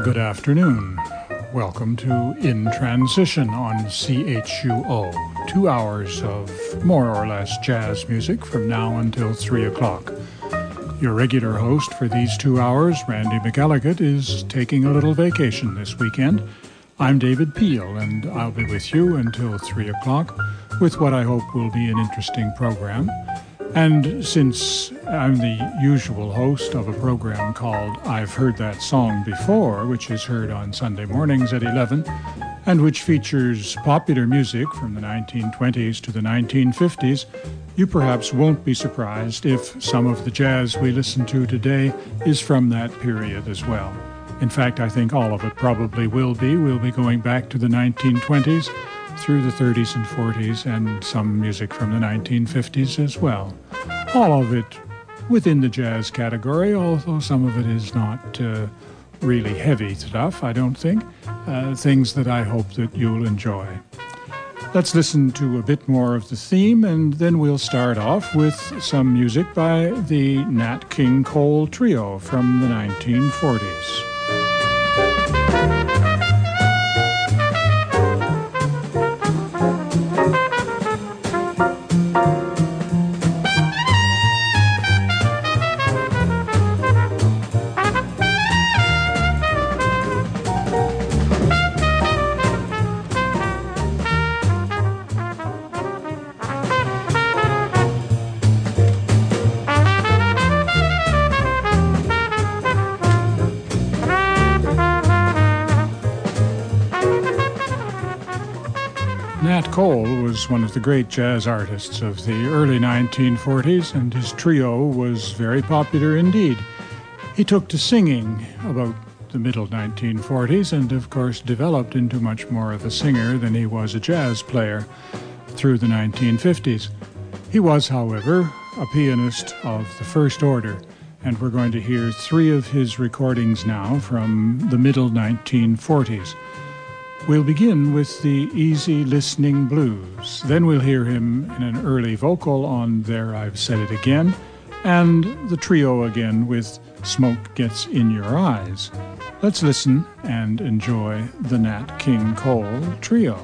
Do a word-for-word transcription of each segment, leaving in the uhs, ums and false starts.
good afternoon. Welcome to In Transition on C H U O. Two hours of more or less jazz music from now until three o'clock. Your regular host for these two hours, Randy McElligott, is taking a little vacation this weekend. I'm David Peel, and I'll be with you until three o'clock with what I hope will be an interesting program. And since I'm the usual host of a program called I've Heard That Song Before, which is heard on Sunday mornings at eleven, and which features popular music from the nineteen twenties to the nineteen fifties, you perhaps won't be surprised if some of the jazz we listen to today is from that period as well. In fact, I think all of it probably will be. We'll be going back to the nineteen twenties, through the thirties and forties, and some music from the nineteen fifties as well. All of it within the jazz category, although some of it is not uh, really heavy stuff, I don't think. Uh, things that I hope that you'll enjoy. Let's listen to a bit more of the theme, and then we'll start off with some music by the Nat King Cole Trio from the nineteen forties. Nat Cole was one of the great jazz artists of the early nineteen forties, and his trio was very popular indeed. He took to singing about the middle nineteen forties and, of course, developed into much more of a singer than he was a jazz player through the nineteen fifties. He was, however, a pianist of the first order, and we're going to hear three of his recordings now from the middle nineteen forties. We'll begin with the Easy Listening Blues. Then we'll hear him in an early vocal on There I've Said It Again, and the trio again with Smoke Gets in Your Eyes. Let's listen and enjoy the Nat King Cole Trio.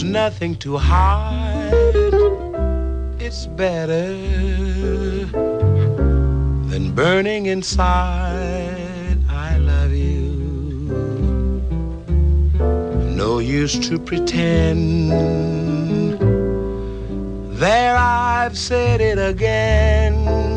nothing to hide. It's better than burning inside. I love you. No use to pretend. There, I've said it again.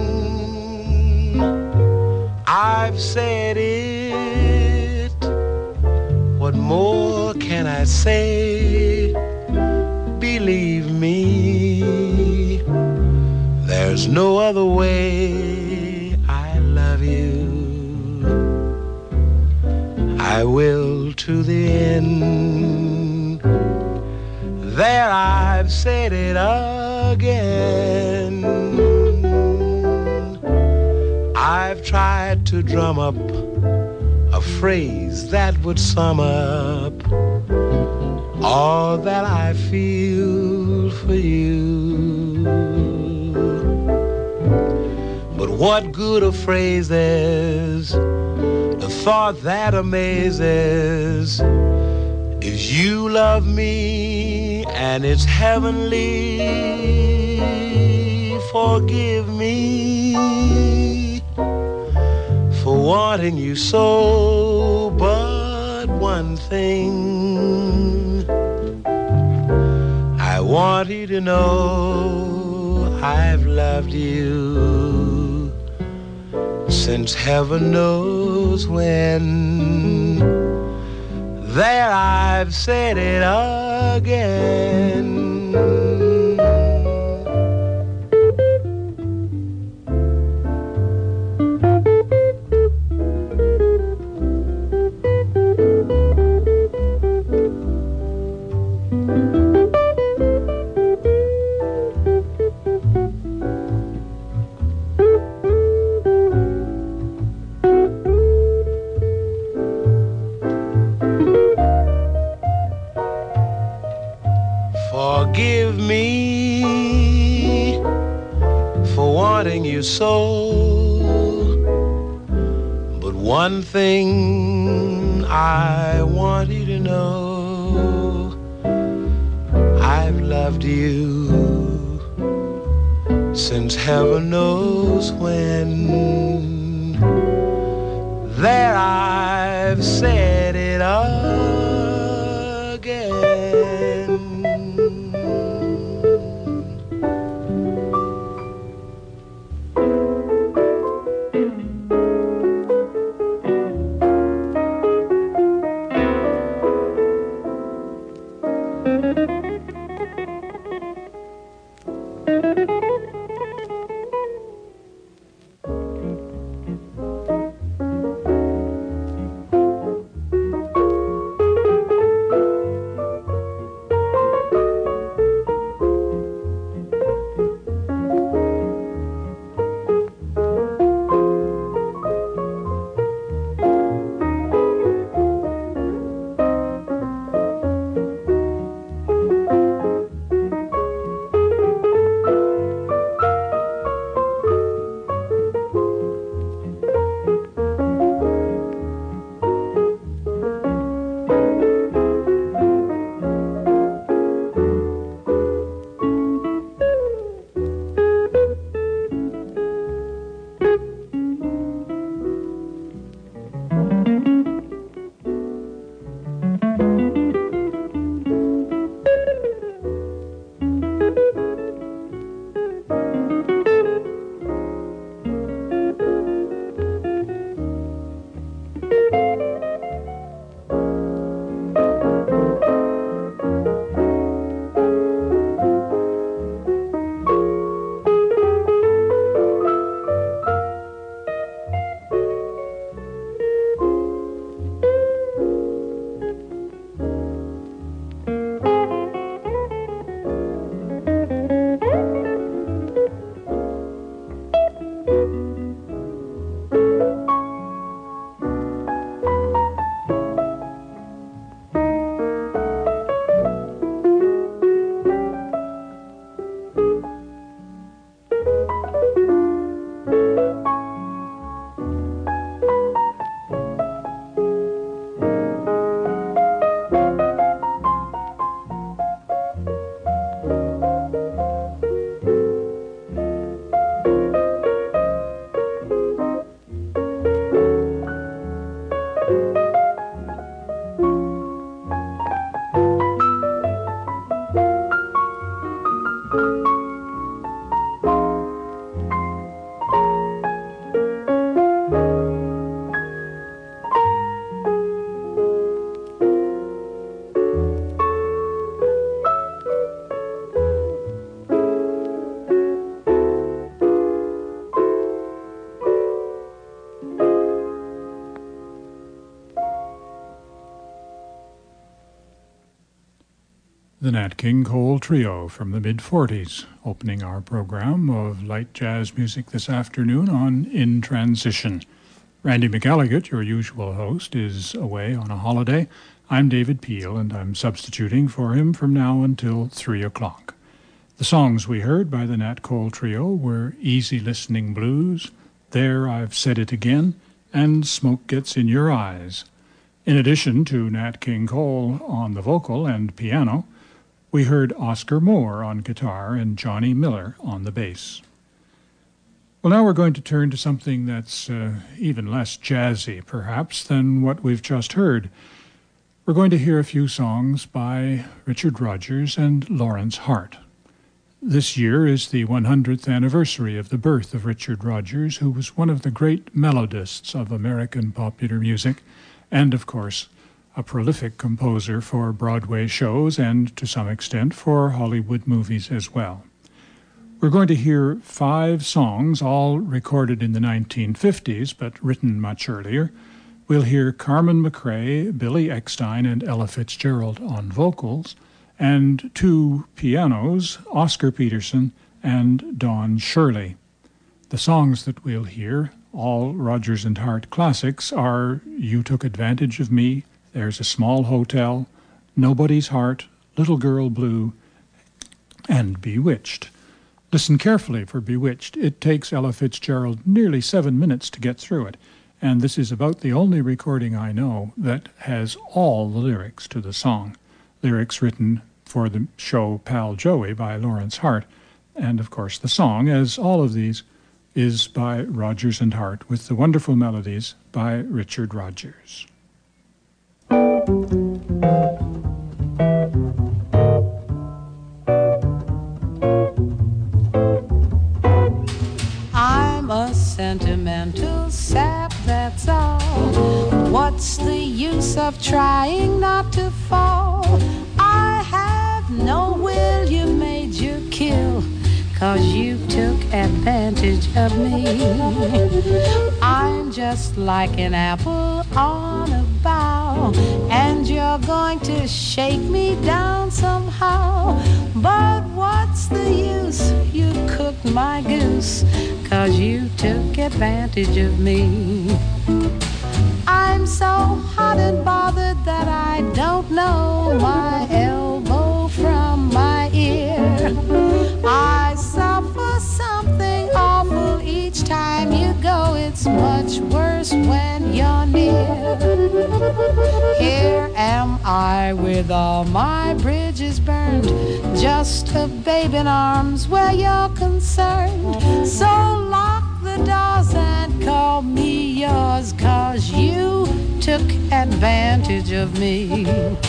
I've said it. What more can I say? Believe me, there's no other way. I love you. I will to the end. There, I've said it again. I've tried to drum up a phrase that would sum up all that I feel for you. But what good a phrase is, the thought that amazes, is you love me and it's heavenly. Forgive me for wanting you so, but one thing I want you to know, I've loved you since heaven knows when. There, I've said it again. Forgive me for wanting you so, but one thing I want you to know, I've loved you since heaven knows when. There, I've said it again. the Nat King Cole Trio from the mid-forties, opening our program of light jazz music this afternoon on In Transition. Randy McElligott, your usual host, is away on a holiday. I'm David Peel, and I'm substituting for him from now until three o'clock. The songs we heard by the Nat Cole Trio were Easy Listening Blues, There I've Said It Again, and Smoke Gets in Your Eyes. In addition to Nat King Cole on the vocal and piano, we heard Oscar Moore on guitar and Johnny Miller on the bass. Well, now we're going to turn to something that's uh, even less jazzy, perhaps, than what we've just heard. We're going to hear a few songs by Richard Rodgers and Lawrence Hart. This year is the one hundredth anniversary of the birth of Richard Rodgers, who was one of the great melodists of American popular music, and, of course, a prolific composer for Broadway shows and, to some extent, for Hollywood movies as well. We're going to hear five songs, all recorded in the nineteen fifties, but written much earlier. We'll hear Carmen McRae, Billy Eckstine, and Ella Fitzgerald on vocals, and two pianos, Oscar Peterson and Don Shirley. The songs that we'll hear, all Rodgers and Hart classics, are You Took Advantage of Me, There's a Small Hotel, Nobody's Heart, Little Girl Blue, and Bewitched. Listen carefully for Bewitched. It takes Ella Fitzgerald nearly seven minutes to get through it, and this is about the only recording I know that has all the lyrics to the song. Lyrics written for the show Pal Joey by Lawrence Hart. And, of course, the song, as all of these, is by Rodgers and Hart, with the wonderful melodies by Richard Rodgers. I'm a sentimental sap, that's all. What's the use of trying not to fall? I have no will, you made your kill, 'cause you took advantage of me. I'm just like an apple on a bough, and you're going to shake me down somehow. But what's the use? You cooked my goose, 'cause you took advantage of me. I'm so hot and bothered that I don't know my elbow from my ear. I suffer something awful each time you go. It's much worse when you're near. Here am I with all my bridges burned, just a babe in arms where you're concerned. So lock the doors and call me yours, 'cause you took advantage of me.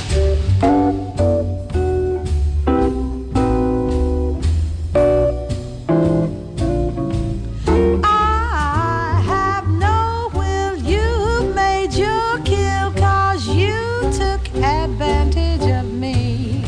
I have no will, you made your kill, 'cause you took advantage of me.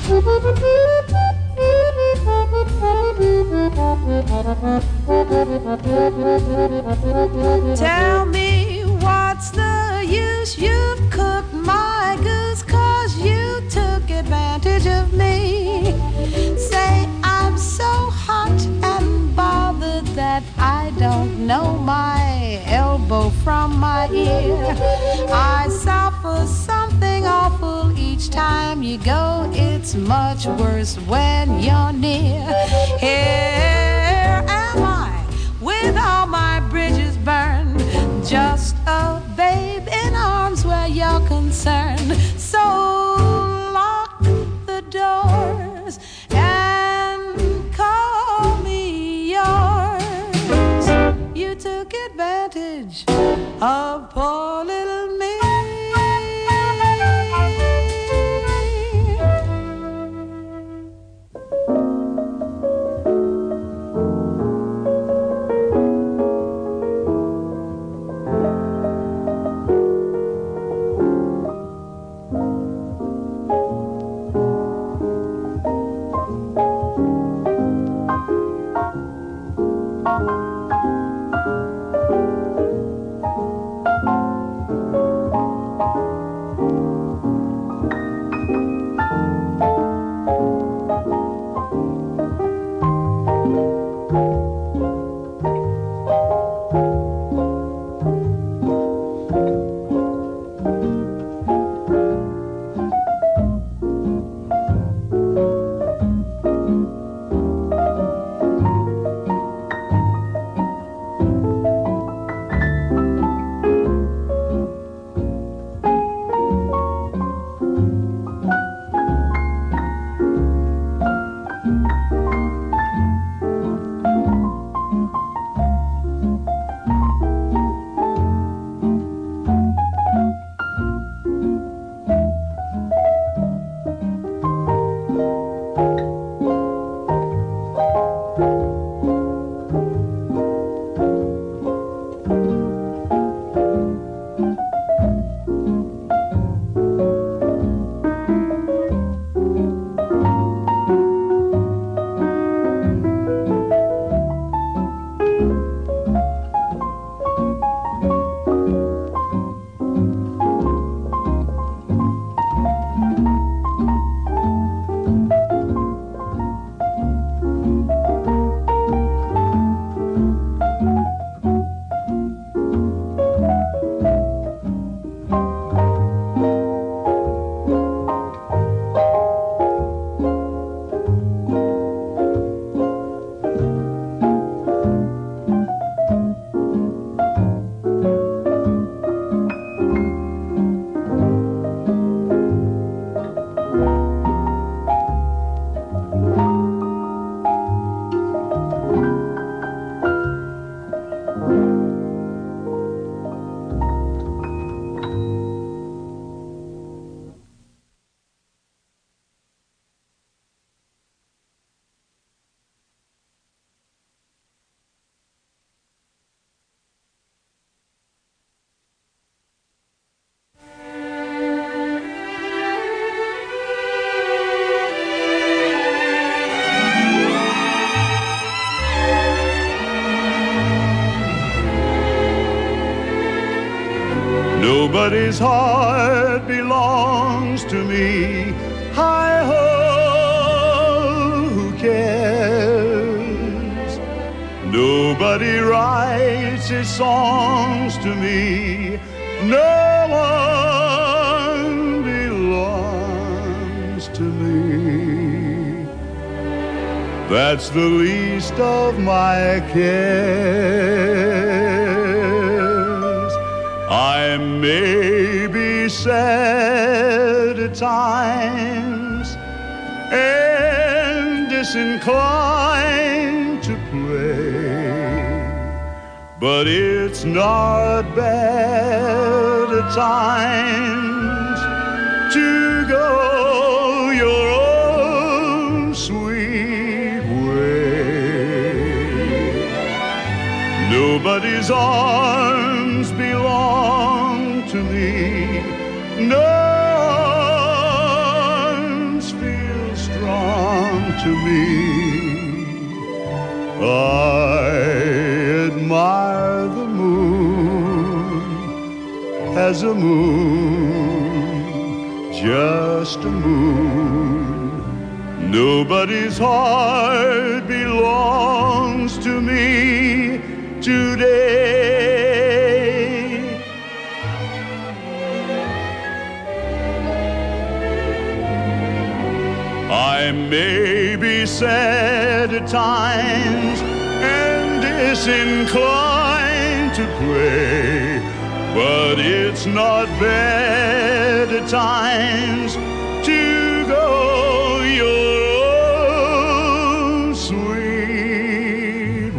Tell me what's the use? You've cooked my goose, 'cause you took advantage of me. Say I'm so hot and bothered that I don't know my elbow from my ear. I suffer something awful each time you go. It's much worse when you're near. Here am I with all my bridges burned, just a babe in arms where you're concerned. So lock the doors and call me yours. You took advantage of poor little me. Nobody's heart belongs to me. Hi-ho, who cares? Nobody writes his songs to me. No one belongs to me. That's the least of my cares. I may be sad at times and disinclined to play, but it's not bad at times to go your own sweet way. Nobody's arms belong to me. No arms feel strong to me. I admire the moon as a moon, just a moon. Nobody's heart belongs to me today. I may be sad at times and disinclined to pray, but it's not bad at times to go your own sweet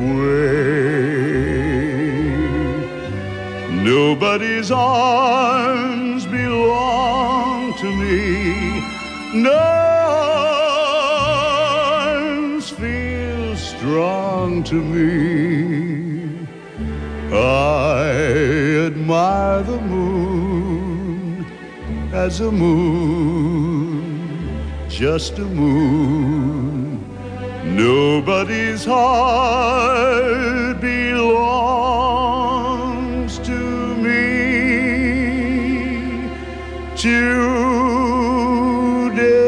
way. Nobody's arms belong to me. No strong to me. I admire the moon as a moon, just a moon. Nobody's heart belongs to me today.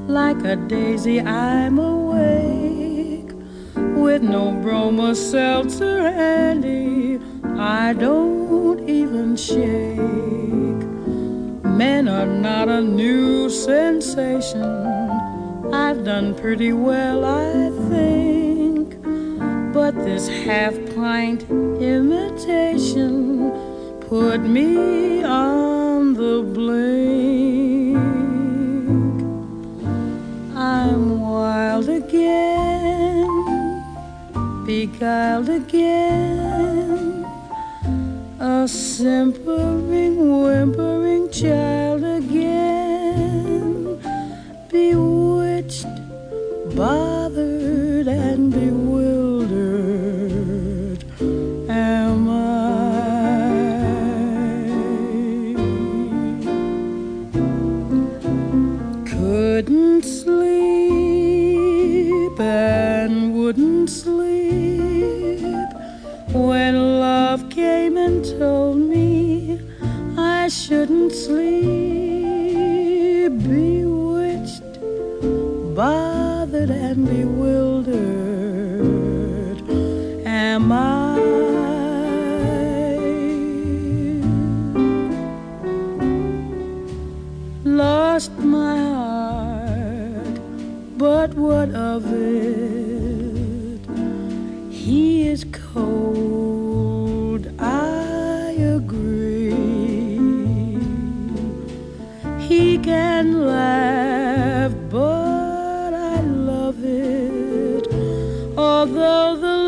like a daisy I'm awake, with no bromo seltzer handy, I don't even shake. Men are not a new sensation, I've done pretty well, I think, but this half-pint imitation put me on the blink. I'm wild again, beguiled again, a simpering, whimpering child again, bewitched, bothered, and bewildered am I. Couldn't sleep and wouldn't sleep when love came and told me I shouldn't sleep, bewitched, bothered, and bewildered am I. Lost my heart, but what of it? He is cold, I agree. He can laugh, but I love it, although the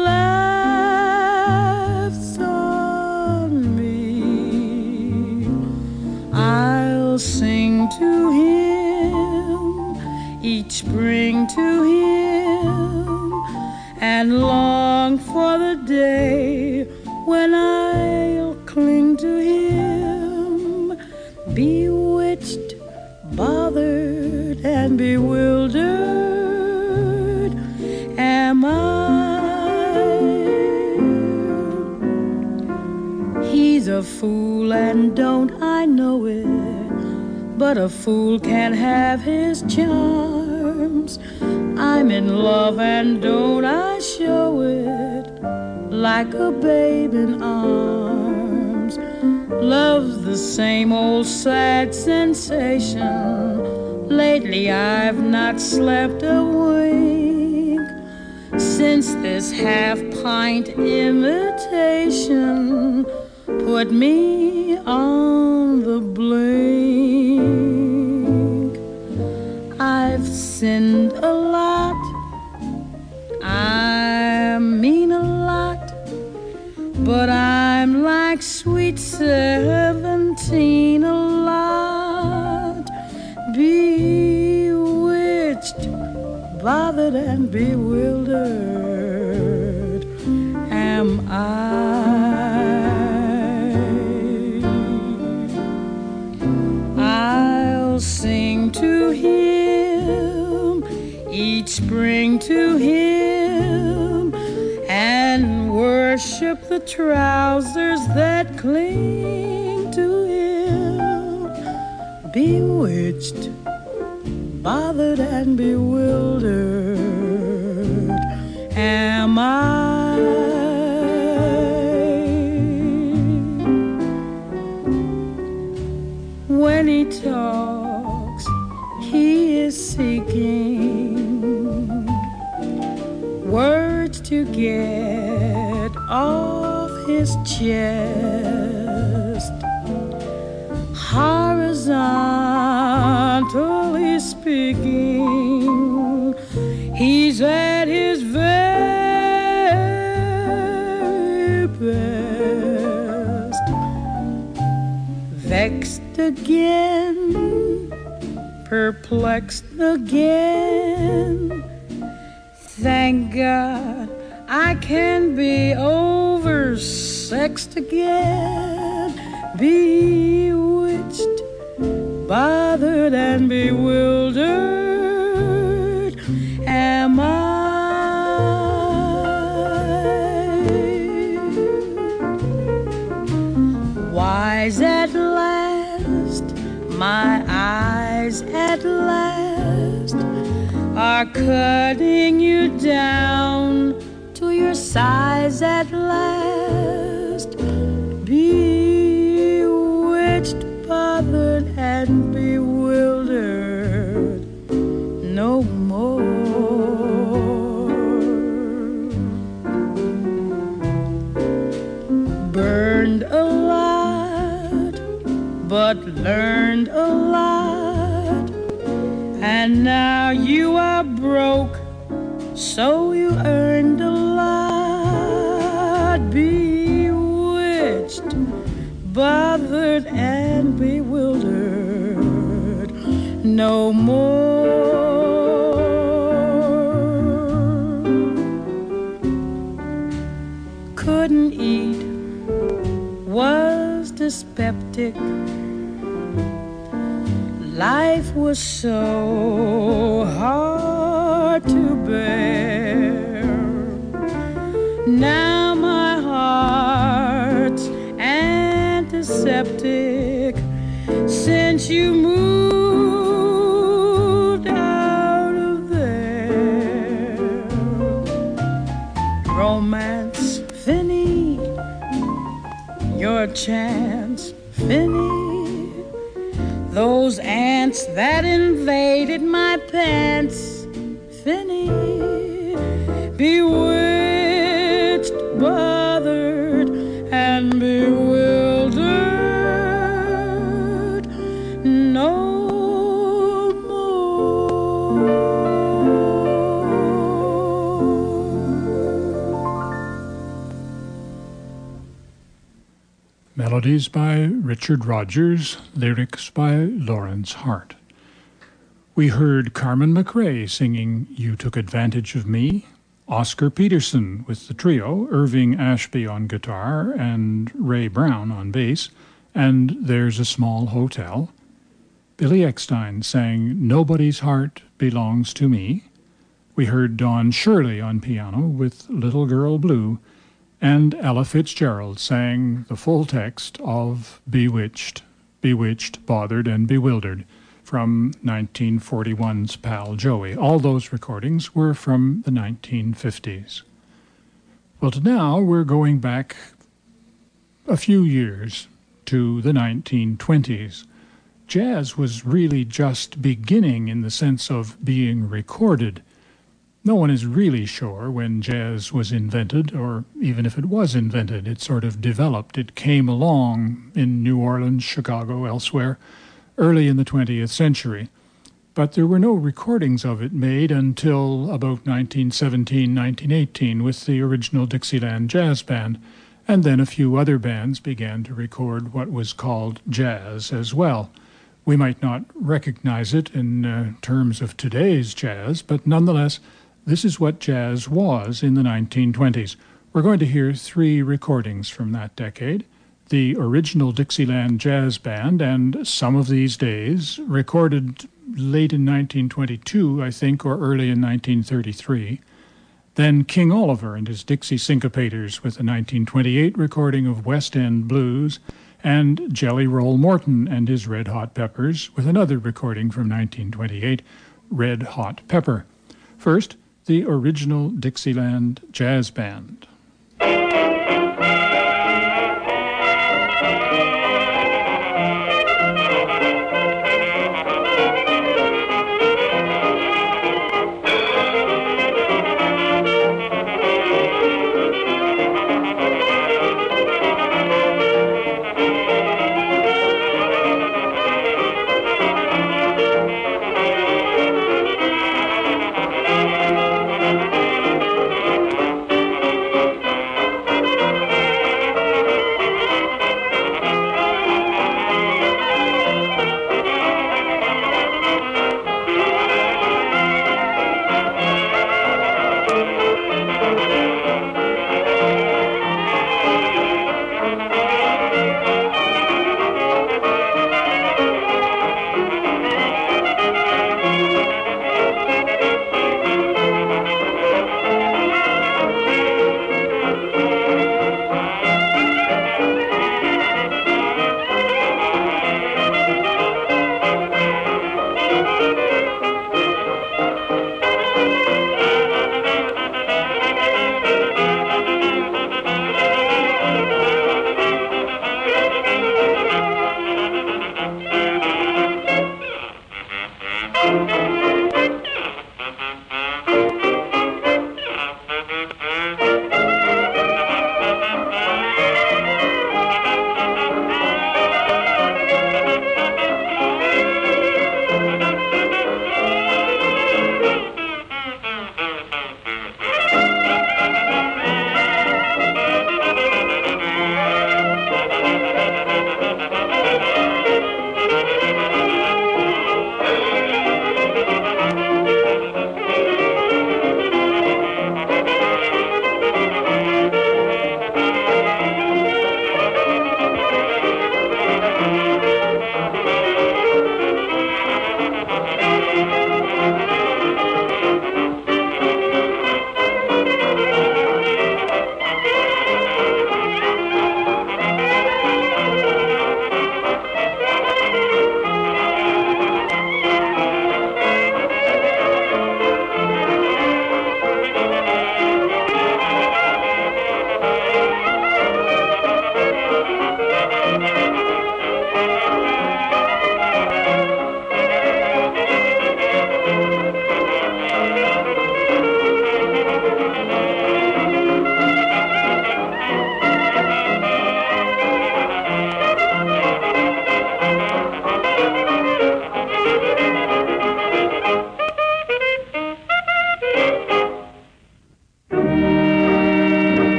laugh's on me. I'll sing to him each spring to him, and long for the day when I'll cling to him, bewitched, bothered, and bewildered am I. He's a fool and don't I know it, but a fool can have his charms. I'm in love and don't I show it, like a babe in arms. Love's the same old sad sensation. Lately I've not slept a wink, since this half-pint imitation put me on the blink. I've sinned a lot, I mean a lot, but I'm like sweet seventeen a lot, bewitched, bothered, and bewildered am I. I'll sing to him each spring to him, and worship the trousers that cling to him, bewitched, bothered, and bewildered am I. When he talks, he is seeking words to get off his chest, horizontally speaking. He's at his very best, vexed again, perplexed again. Thank God I can be oversexed again, bewitched, bothered, and bewildered am I. Wise at last, my eyes at last are cutting you down to your size at last. Bewitched, bothered, and bewildered no more. Burned a lot, but learned a lot, and now you are broke, so you earned a lot. Bewitched, bothered, and bewildered no more. Couldn't eat, was dyspeptic. Life was so hard to bear. Now my heart's antiseptic since you moved out of there. Romance, Finny, your chance, Finny. Those ants that invaded my pants, Finny. Bewitched, bothered, and bewildered no more. Melodies by Richard Rodgers, lyrics by Lawrence Hart. We heard Carmen McRae singing You Took Advantage of Me, Oscar Peterson with the trio, Irving Ashby on guitar and Ray Brown on bass, and There's a Small Hotel. Billy Eckstine sang Nobody's Heart Belongs to Me. We heard Don Shirley on piano with Little Girl Blue, and Ella Fitzgerald sang the full text of Bewitched, Bewitched, Bothered, and Bewildered from nineteen forty-one's Pal Joey. All those recordings were from the nineteen fifties. Well, now we're going back a few years to the nineteen twenties. Jazz was really just beginning in the sense of being recorded. No one is really sure when jazz was invented, or even if it was invented. It sort of developed. It came along in New Orleans, Chicago, elsewhere, early in the twentieth century. But there were no recordings of it made until about nineteen seventeen, nineteen eighteen with the original Dixieland Jazz Band, and then a few other bands began to record what was called jazz as well. We might not recognize it in uh, terms of today's jazz, but nonetheless, this is what jazz was in the nineteen twenties. We're going to hear three recordings from that decade: the original Dixieland Jazz Band and Some of These Days, recorded late in nineteen twenty-two, I think, or early in nineteen thirty-three. Then King Oliver and his Dixie Syncopators with a nineteen twenty-eight recording of West End Blues, and Jelly Roll Morton and his Red Hot Peppers with another recording from nineteen twenty-eight, Red Hot Pepper. First, the original Dixieland Jazz Band.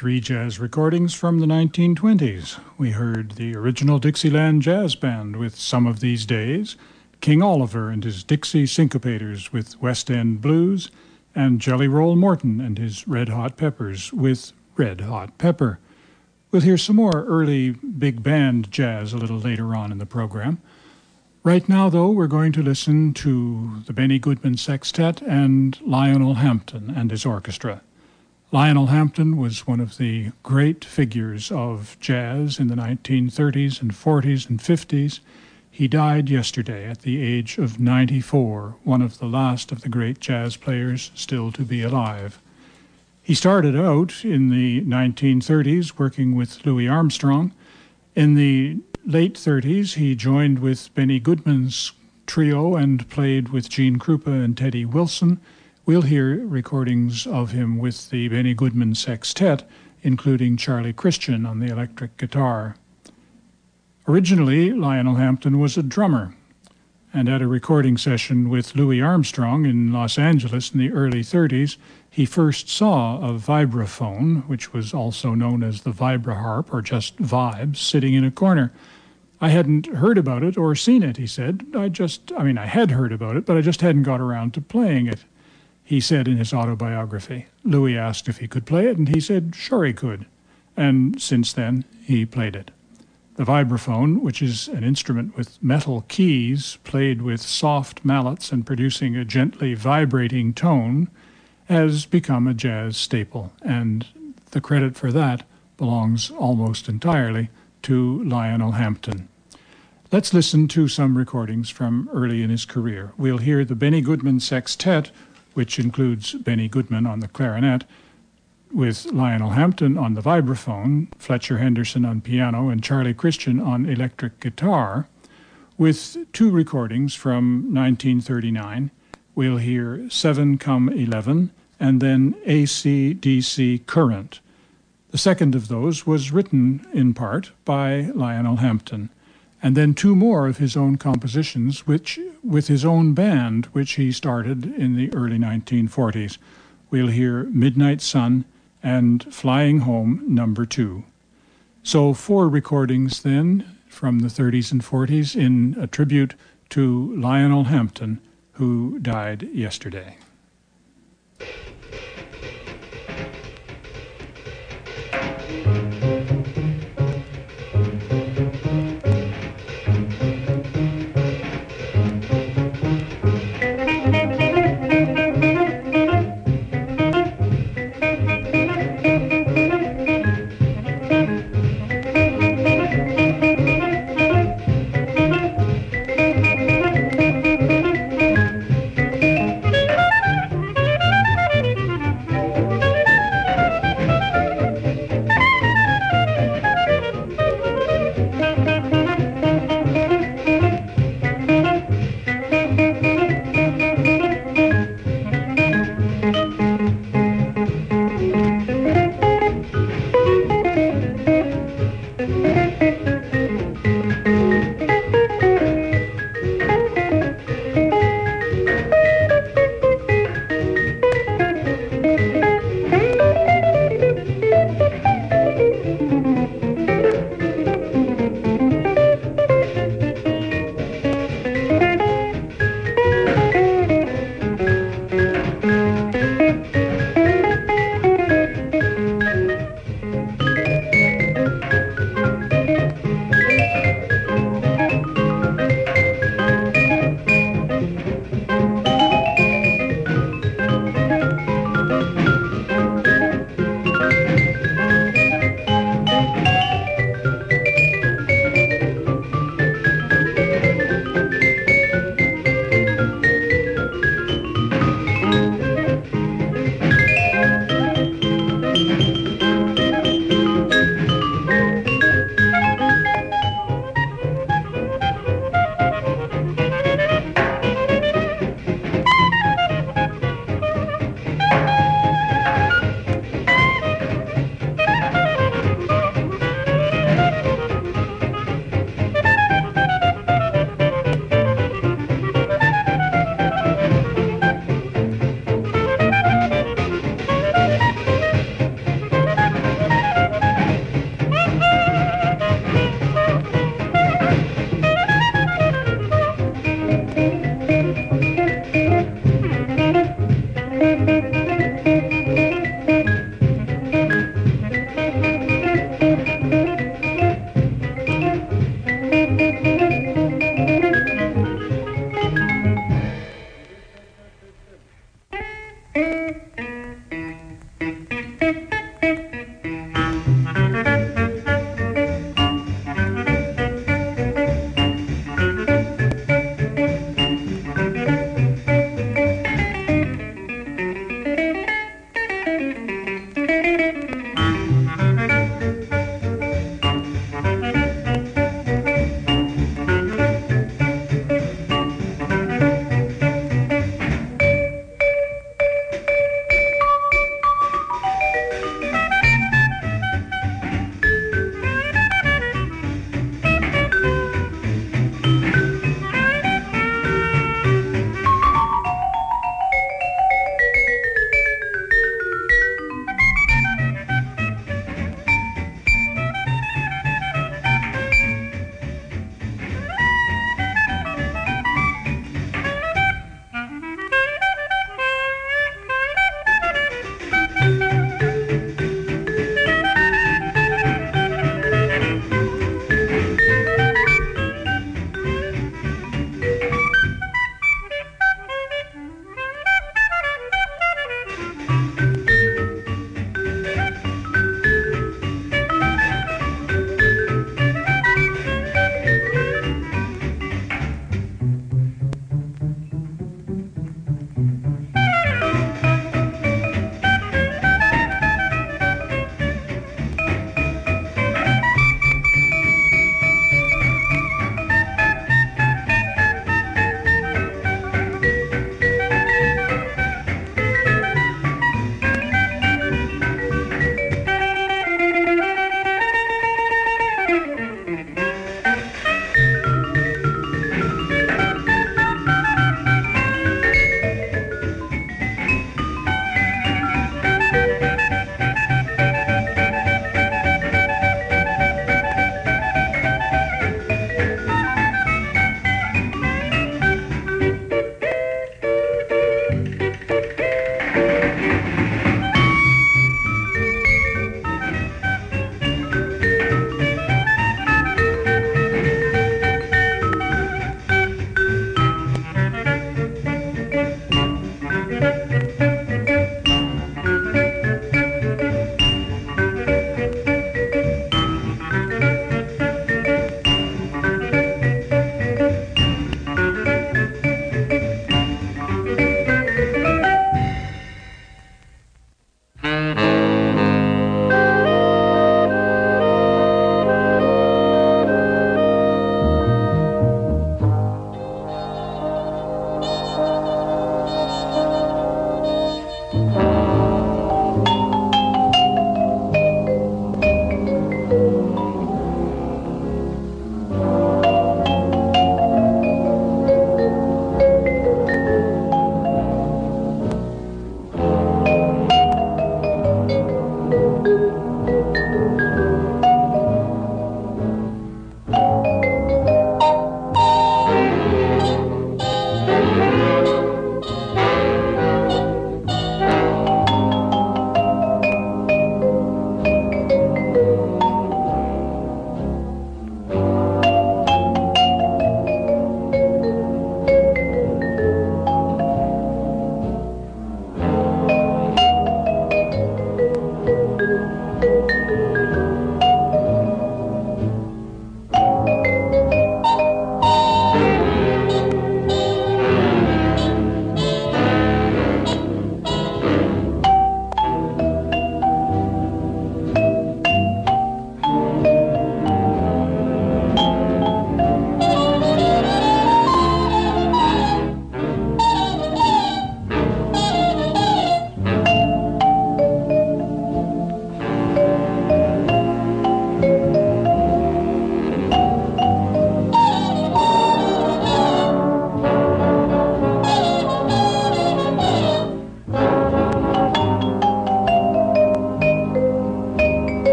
three jazz recordings from the nineteen twenties. We heard the original Dixieland Jazz Band with Some of These Days, King Oliver and his Dixie Syncopators with West End Blues, and Jelly Roll Morton and his Red Hot Peppers with Red Hot Pepper. We'll hear some more early big band jazz a little later on in the program. Right now, though, we're going to listen to the Benny Goodman Sextet and Lionel Hampton and his orchestra. Lionel Hampton was one of the great figures of jazz in the nineteen thirties and forties and fifties. He died yesterday at the age of ninety-four, one of the last of the great jazz players still to be alive. He started out in the nineteen thirties working with Louis Armstrong. In the late thirties, he joined with Benny Goodman's trio and played with Gene Krupa and Teddy Wilson. We'll hear recordings of him with the Benny Goodman Sextet, including Charlie Christian on the electric guitar. Originally, Lionel Hampton was a drummer, and at a recording session with Louis Armstrong in Los Angeles in the early thirties, he first saw a vibraphone, which was also known as the Vibraharp or just Vibes, sitting in a corner. I hadn't heard about it or seen it, he said. I just, I mean, I had heard about it, but I just hadn't got around to playing it, he said in his autobiography. Louis asked if he could play it, and he said sure he could. And since then, he played it. The vibraphone, which is an instrument with metal keys played with soft mallets and producing a gently vibrating tone, has become a jazz staple, and the credit for that belongs almost entirely to Lionel Hampton. Let's listen to some recordings from early in his career. We'll hear the Benny Goodman Sextet, which includes Benny Goodman on the clarinet, with Lionel Hampton on the vibraphone, Fletcher Henderson on piano, and Charlie Christian on electric guitar. With two recordings from nineteen thirty-nine, we'll hear Seven Come Eleven and then A C D C Current. The second of those was written in part by Lionel Hampton, and then two more of his own compositions, which with his own band, which he started in the early nineteen forties. We'll hear Midnight Sun and Flying Home Number Two. So four recordings then from the thirties and forties in a tribute to Lionel Hampton, who died yesterday. Thank you.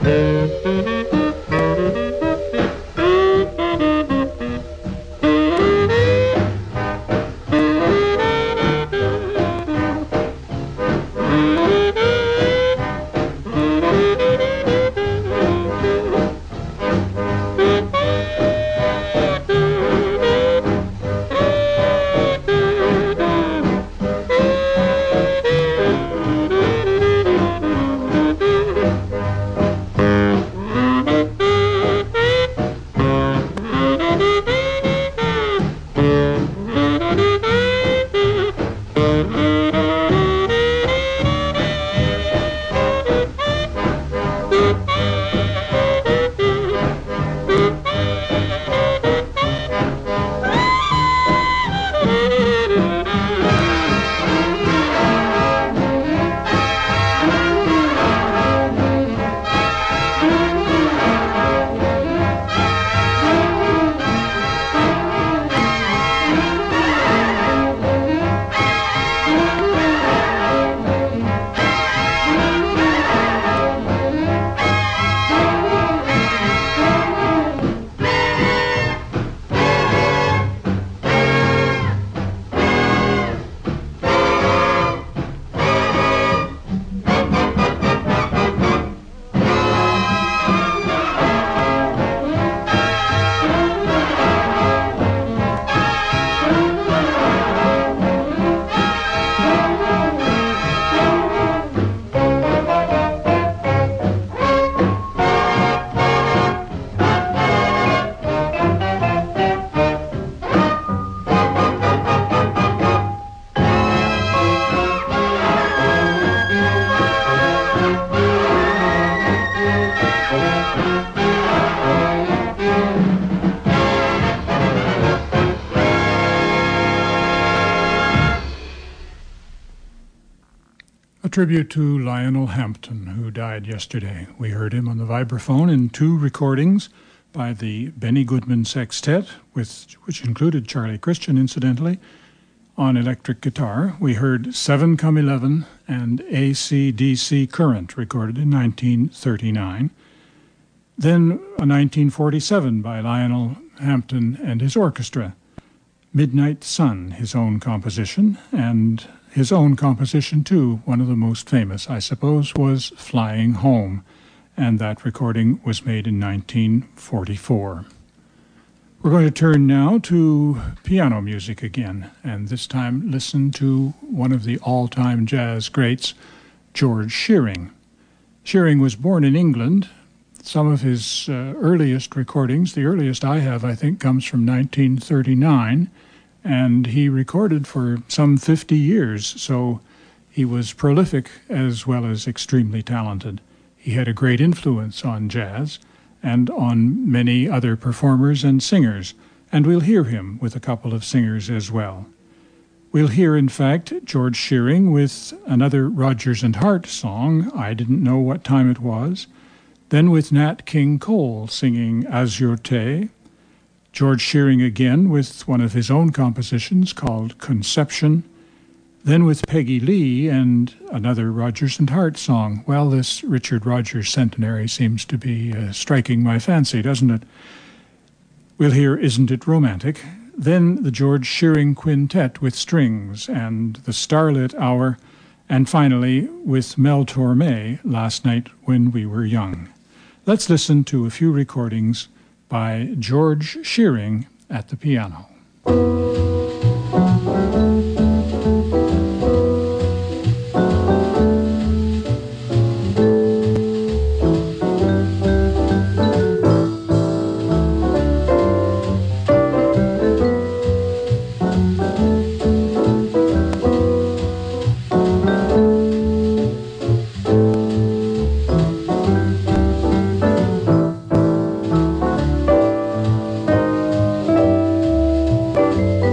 Tribute to Lionel Hampton, who died yesterday. We heard him on the vibraphone in two recordings by the Benny Goodman Sextet, with, which included Charlie Christian, incidentally, on electric guitar. We heard Seven Come Eleven and A C D C Current, recorded in nineteen thirty-nine. Then a nineteen forty-seven by Lionel Hampton and his orchestra. Midnight Sun, his own composition, and his own composition, too, one of the most famous, I suppose, was Flying Home, and that recording was made in nineteen forty-four. We're going to turn now to piano music again, and this time listen to one of the all-time jazz greats, George Shearing. Shearing was born in England. Some of his uh, earliest recordings, the earliest I have, I think, comes from nineteen thirty-nine, and he recorded for some fifty years, so he was prolific as well as extremely talented. He had a great influence on jazz and on many other performers and singers, and we'll hear him with a couple of singers as well. We'll hear, in fact, George Shearing with another Rodgers and Hart song, I Didn't Know What Time It Was, then with Nat King Cole singing Azurte, George Shearing again with one of his own compositions called Conception, then with Peggy Lee and another Rodgers and Hart song. Well, this Richard Rodgers centenary seems to be uh, striking my fancy, doesn't it? We'll hear Isn't It Romantic, then the George Shearing Quintet with strings and the Starlit Hour, and finally with Mel Torme, Last Night When We Were Young. Let's listen to a few recordings by George Shearing at the piano. Thank you.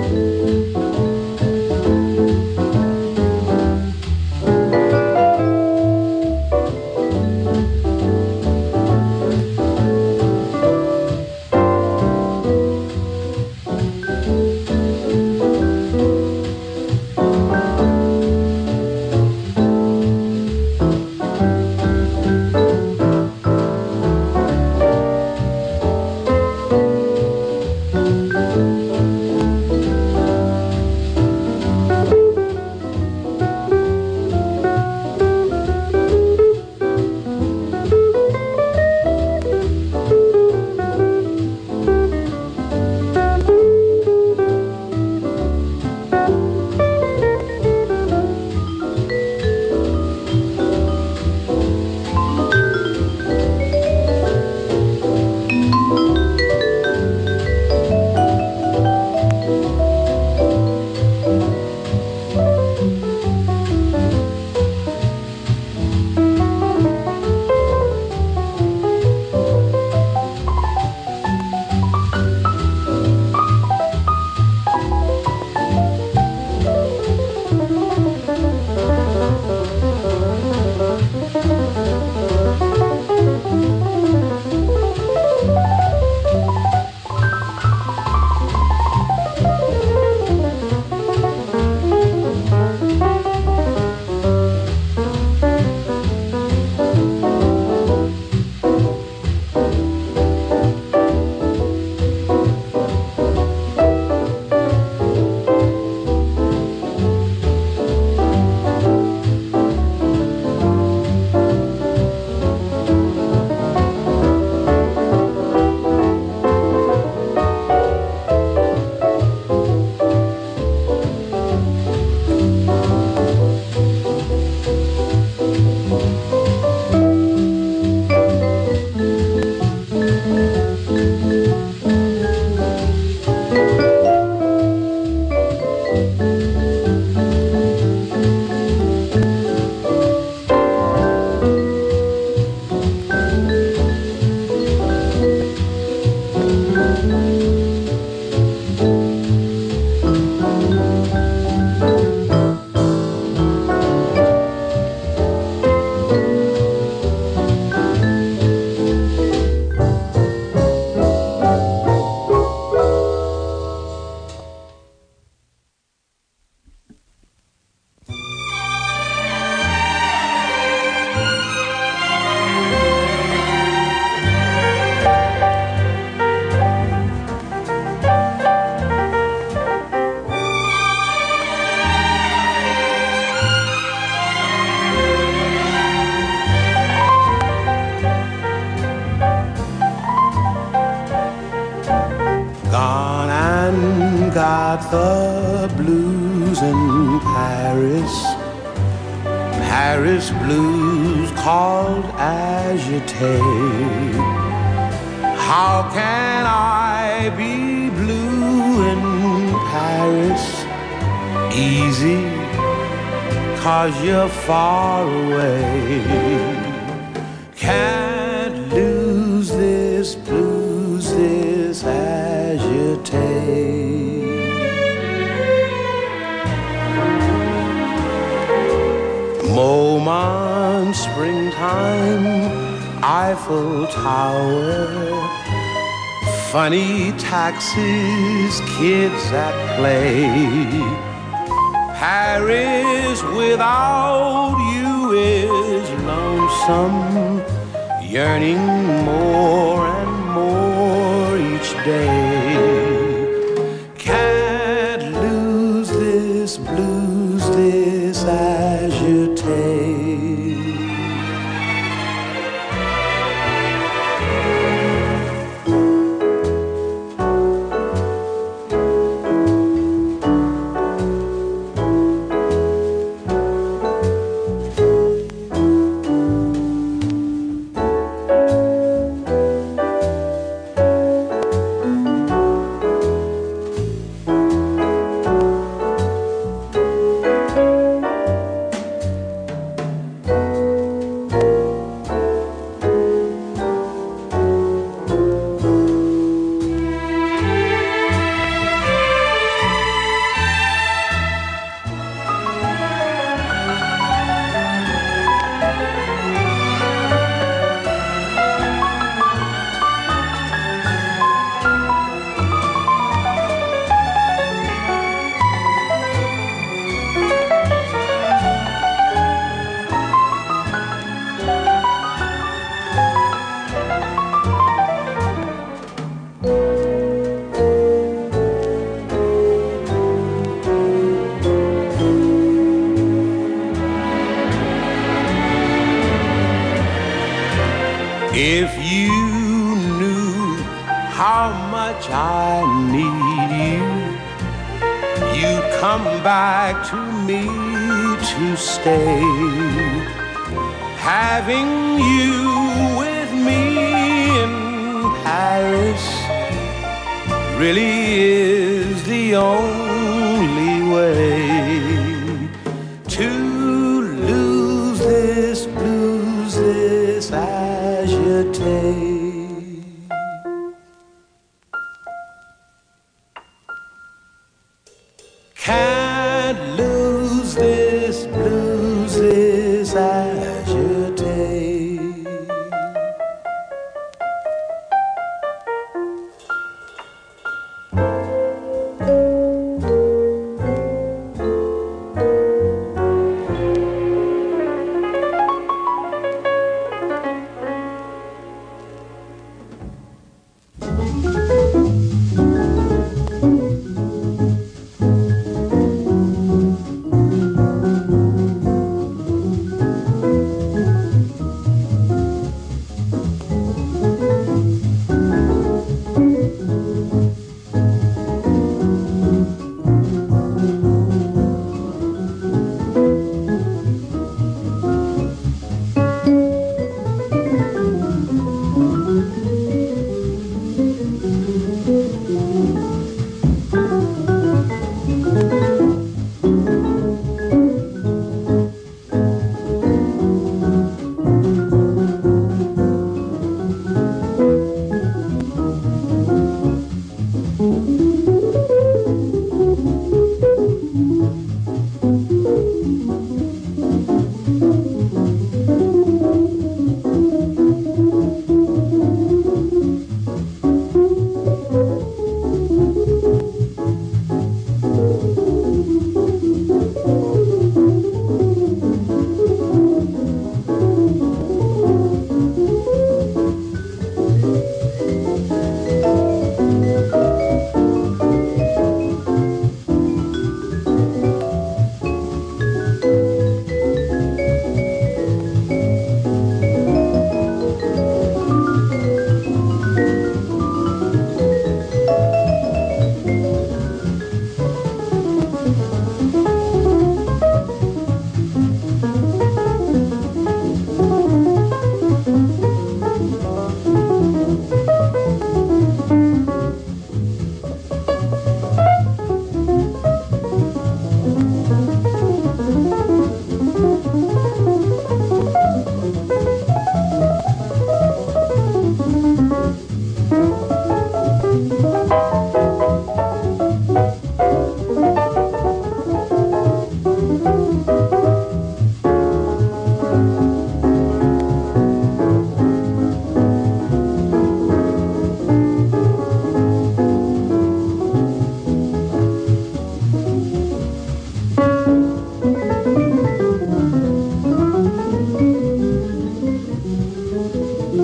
got the blues in Paris, Paris blues called agité. How can I be blue in Paris? Easy, 'cause you're far away. Can't lose this blues, this agité. Moment, springtime, Eiffel Tower, funny taxis, kids at play. Paris without you is lonesome, yearning more and more each day. Can't lose this blues, this agité. If you knew how much I need you, you'd come back to me to stay. Having you with me in Paris really is the only way to lose this blues, this agité. Can't lose this blues, this agité.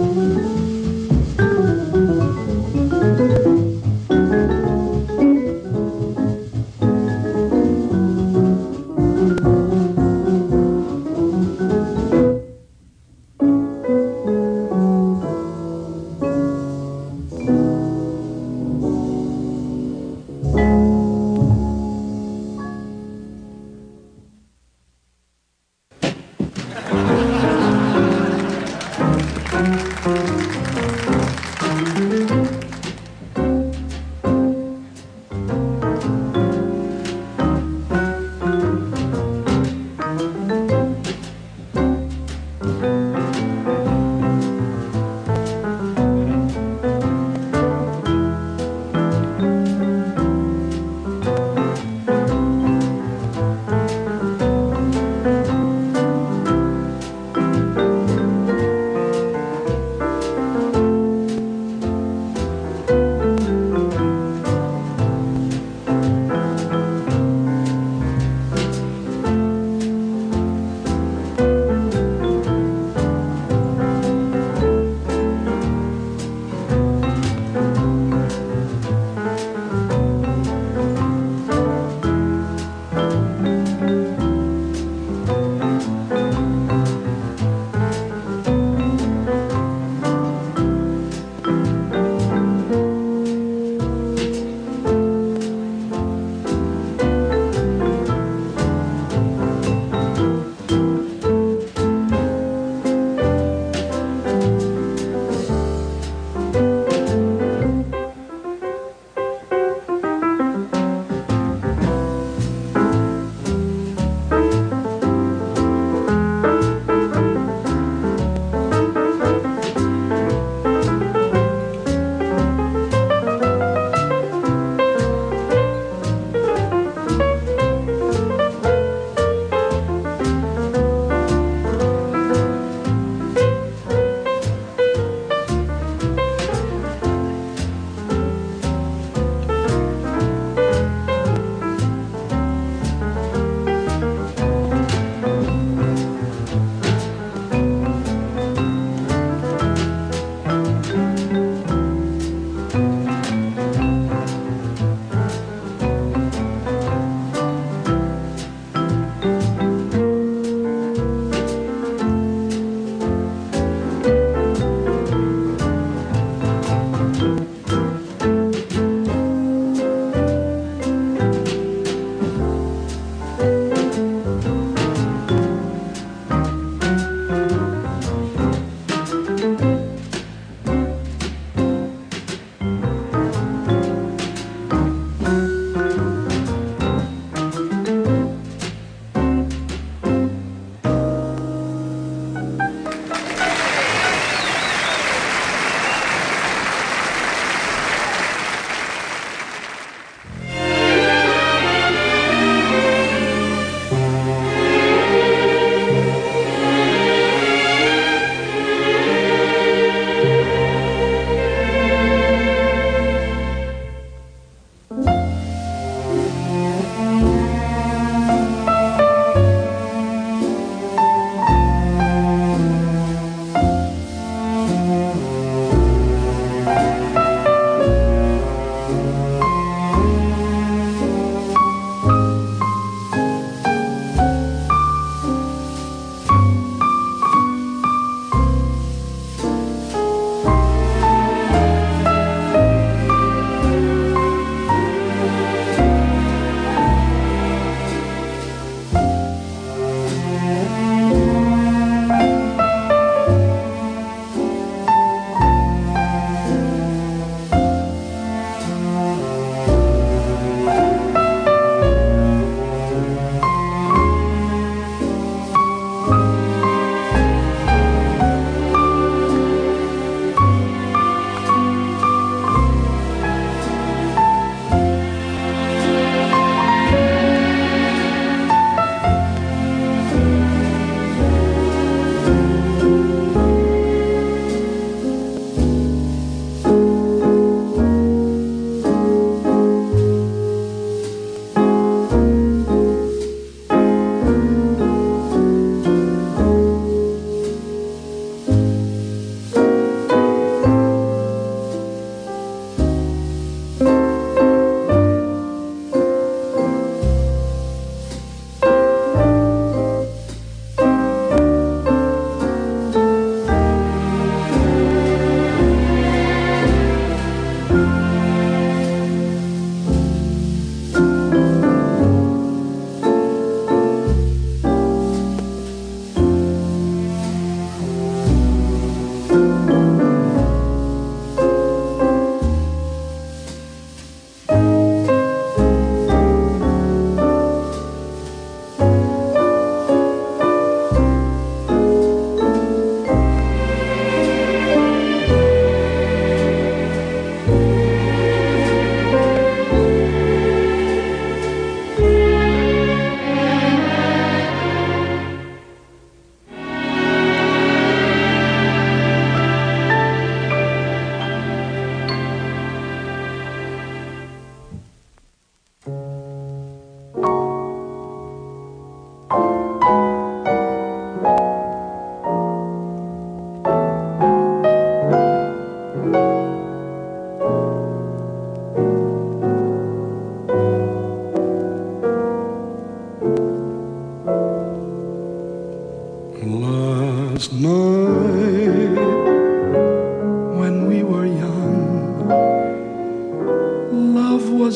Thank you.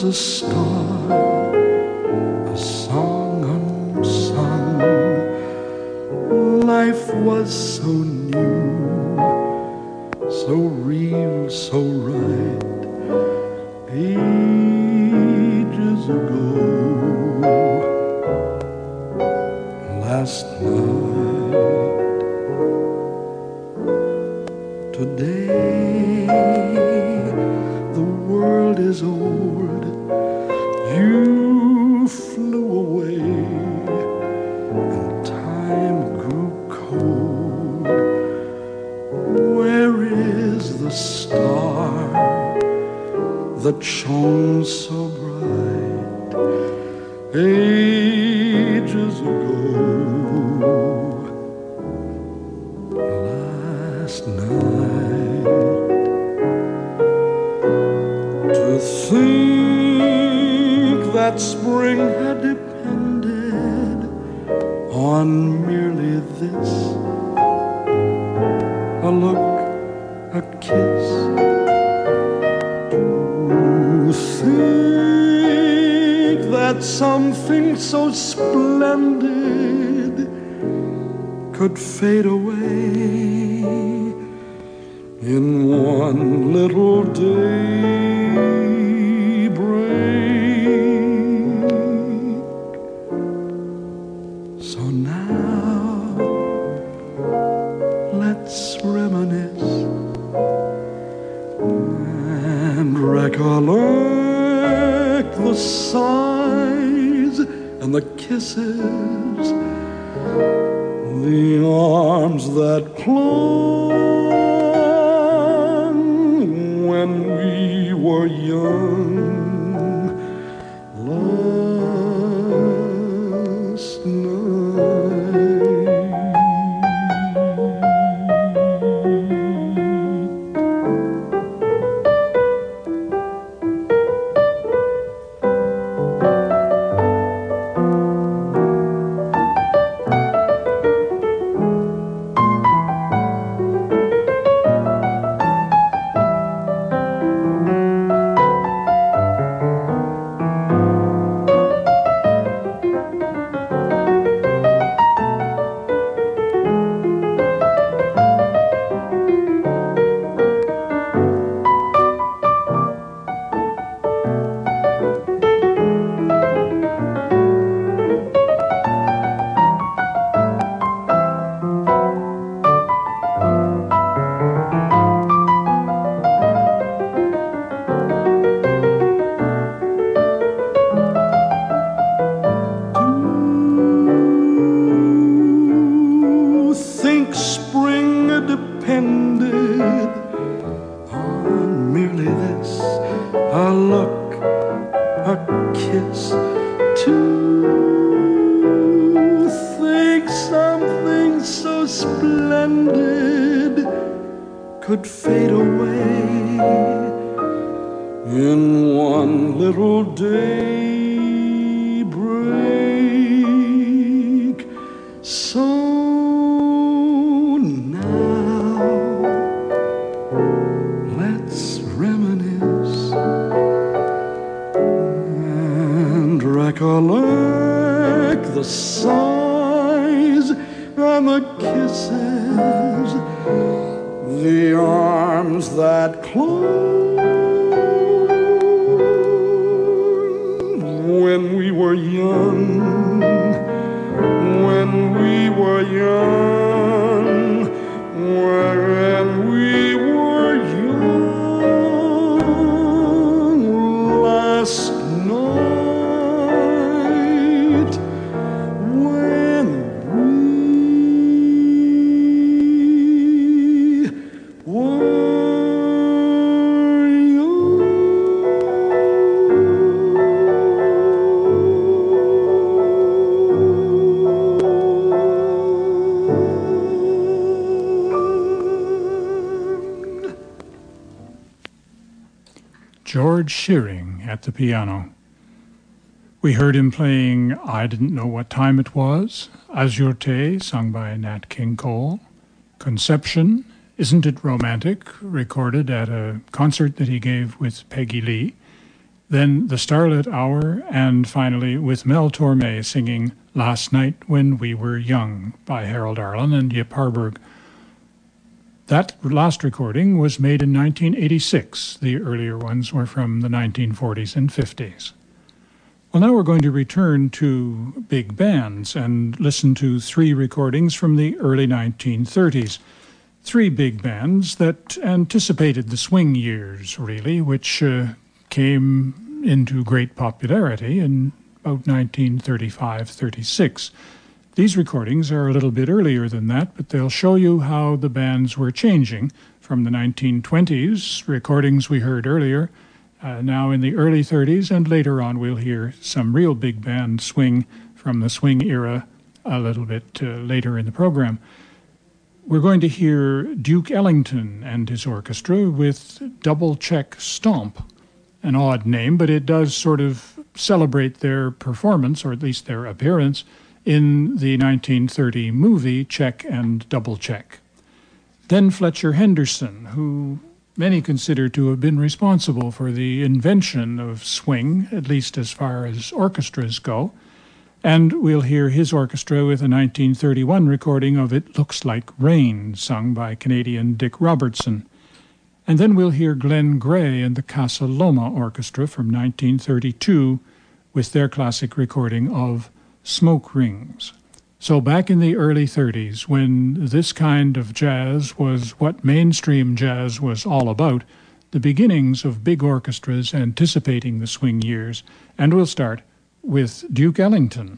was a star, a song unsung. Life was so new, so real, so right. Ages ago, last night, today, the world is old. You flew away, and time grew cold. Where is the star that shone so bright ages ago, last night? To think that spring had depended on merely this, a look, a kiss. Think that something so splendid could fade away in one little daybreak. So now let's reminisce and recollect the sighs and the kisses, the arms that clung when we were young last night. Could fade away in one little daybreak. So now let's reminisce and recollect the sighs and the kisses, the arms that clung when we were young, when we were young, when we were young last night, when we George Shearing at the piano. We heard him playing I Didn't Know What Time It Was, Azurte, sung by Nat King Cole, Conception, Isn't It Romantic, recorded at a concert that he gave with Peggy Lee, then The Starlit Hour, and finally with Mel Torme singing Last Night When We Were Young by Harold Arlen and Yip Harburg. That last recording was made in nineteen eighty-six. The earlier ones were from the nineteen forties and fifties. Well, now we're going to return to big bands and listen to three recordings from the early nineteen thirties. Three big bands that anticipated the swing years, really, which uh, came into great popularity in about nineteen thirty-five thirty-six. These recordings are a little bit earlier than that, but they'll show you how the bands were changing from the nineteen twenties recordings we heard earlier, uh, now in the early thirties, and later on we'll hear some real big band swing from the swing era a little bit uh, later in the program. We're going to hear Duke Ellington and his orchestra with Double Check Stomp, an odd name, but it does sort of celebrate their performance, or at least their appearance, in the nineteen thirty movie Check and Double Check. Then Fletcher Henderson, who many consider to have been responsible for the invention of swing, at least as far as orchestras go. And we'll hear his orchestra with a nineteen thirty-one recording of It Looks Like Rain, sung by Canadian Dick Robertson. And then we'll hear Glenn Gray and the Casa Loma Orchestra from nineteen thirty-two with their classic recording of Smoke Rings. So back in the early thirties, when this kind of jazz was what mainstream jazz was all about, the beginnings of big orchestras anticipating the swing years, and we'll start with Duke Ellington.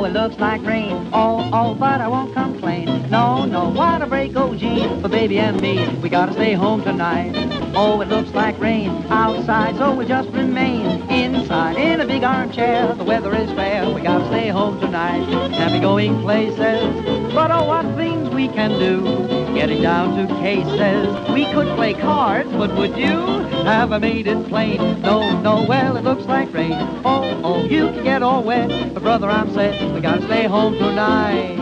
it looks like rain. Oh, oh, but I won't complain. No, no, what a break, oh gee, for baby and me. We gotta stay home tonight. Oh, it looks like rain outside, so we'll just remain inside in a big armchair. The weather is fair. We gotta stay home tonight. Can't be going places, but oh, what things we can do. Getting down to cases. We could play cards, but would you? Have I made it plain? No, no, well, it looks like rain. Oh, oh, you can get all wet, but brother, I'm set. We gotta stay home tonight.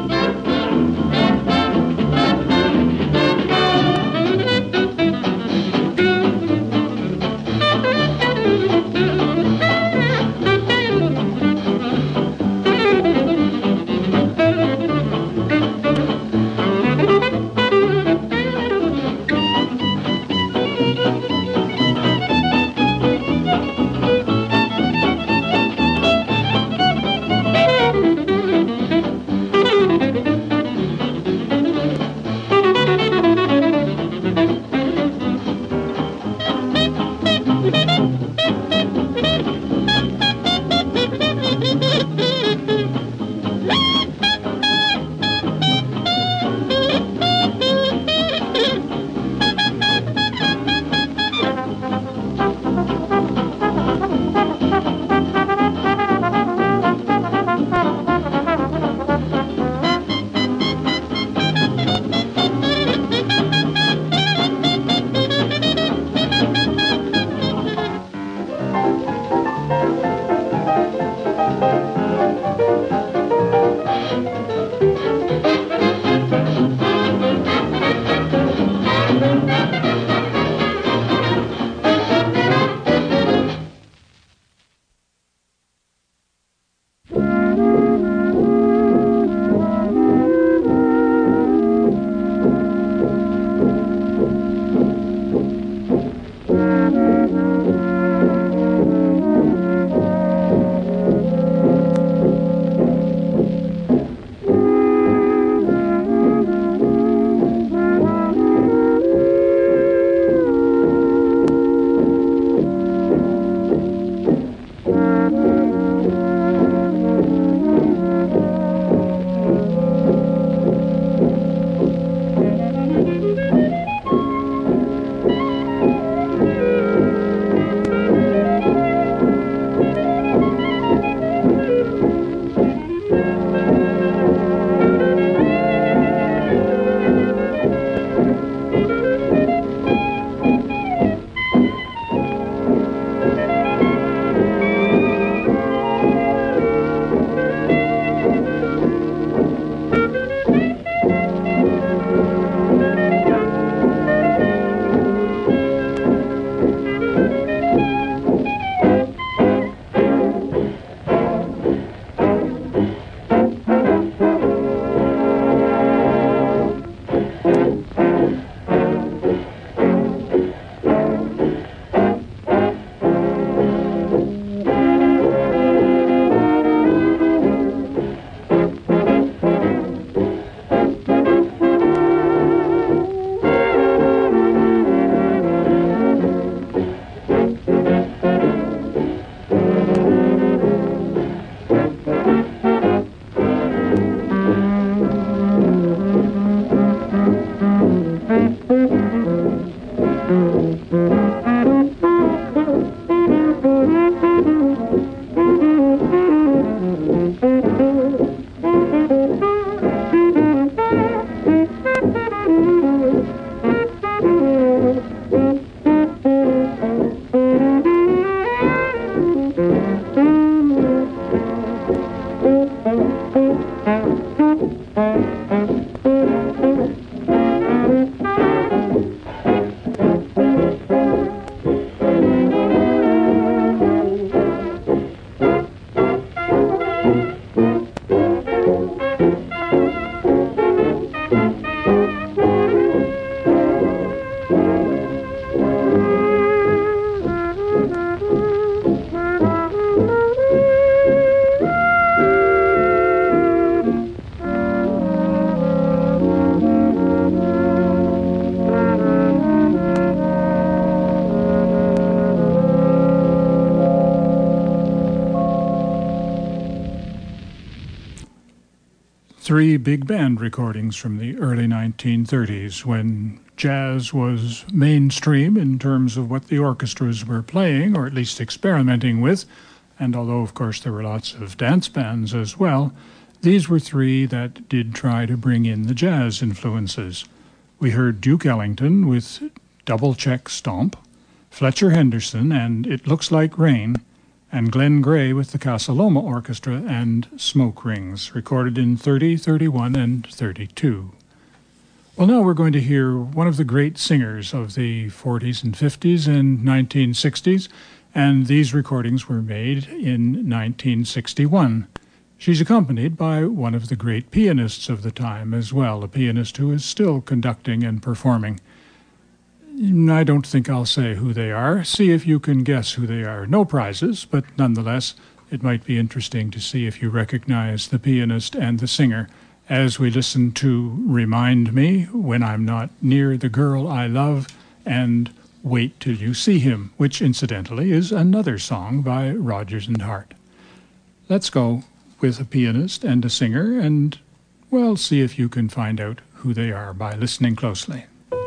three big band recordings from the early nineteen thirties when jazz was mainstream in terms of what the orchestras were playing, or at least experimenting with. And although, of course, there were lots of dance bands as well, these were three that did try to bring in the jazz influences. We heard Duke Ellington with Double Check Stomp, Fletcher Henderson and It Looks Like Rain, and Glenn Gray with the Casa Loma Orchestra and Smoke Rings, recorded in thirty, thirty-one, and thirty-two. Well, now we're going to hear one of the great singers of the forties and fifties and nineteen sixties, and these recordings were made in nineteen sixty-one. She's accompanied by one of the great pianists of the time as well, a pianist who is still conducting and performing. I don't think I'll say who they are. See if you can guess who they are. No prizes, but nonetheless, it might be interesting to see if you recognize the pianist and the singer as we listen to Remind Me When I'm Not Near the Girl I Love and Wait Till You See Him, which incidentally is another song by Rodgers and Hart. Let's go with a pianist and a singer, and, well, see if you can find out who they are by listening closely.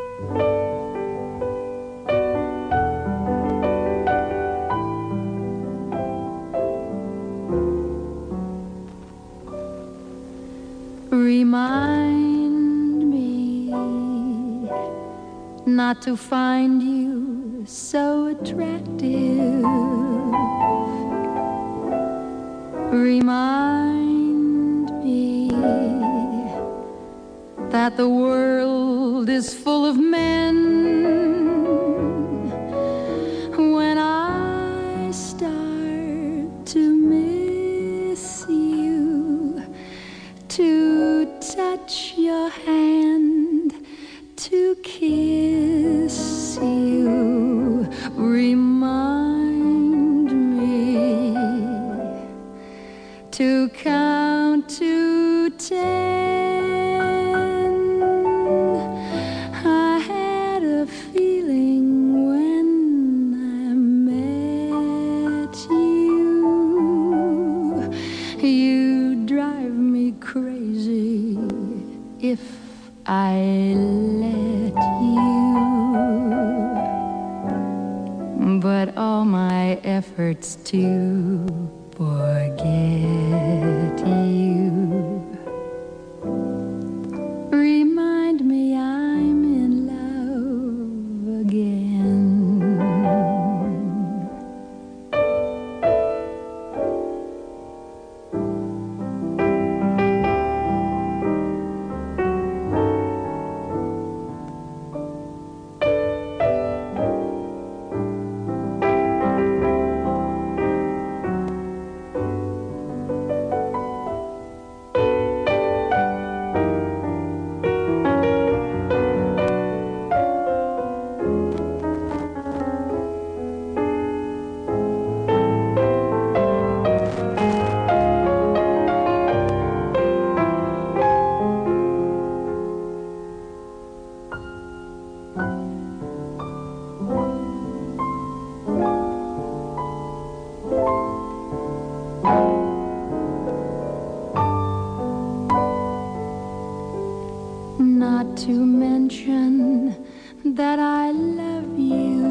Remind me not to find you so attractive. Remind me that the world is full of men. When I start to miss you, to touch your hand, to kiss you, remind me to count to ten. I had a feeling when I met you, you drive me crazy if I let you, but all my efforts to forget you remind me I'm in love again. Not to mention that I love you.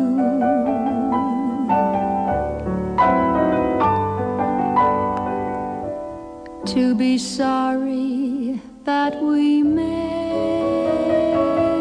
To be sorry that we met,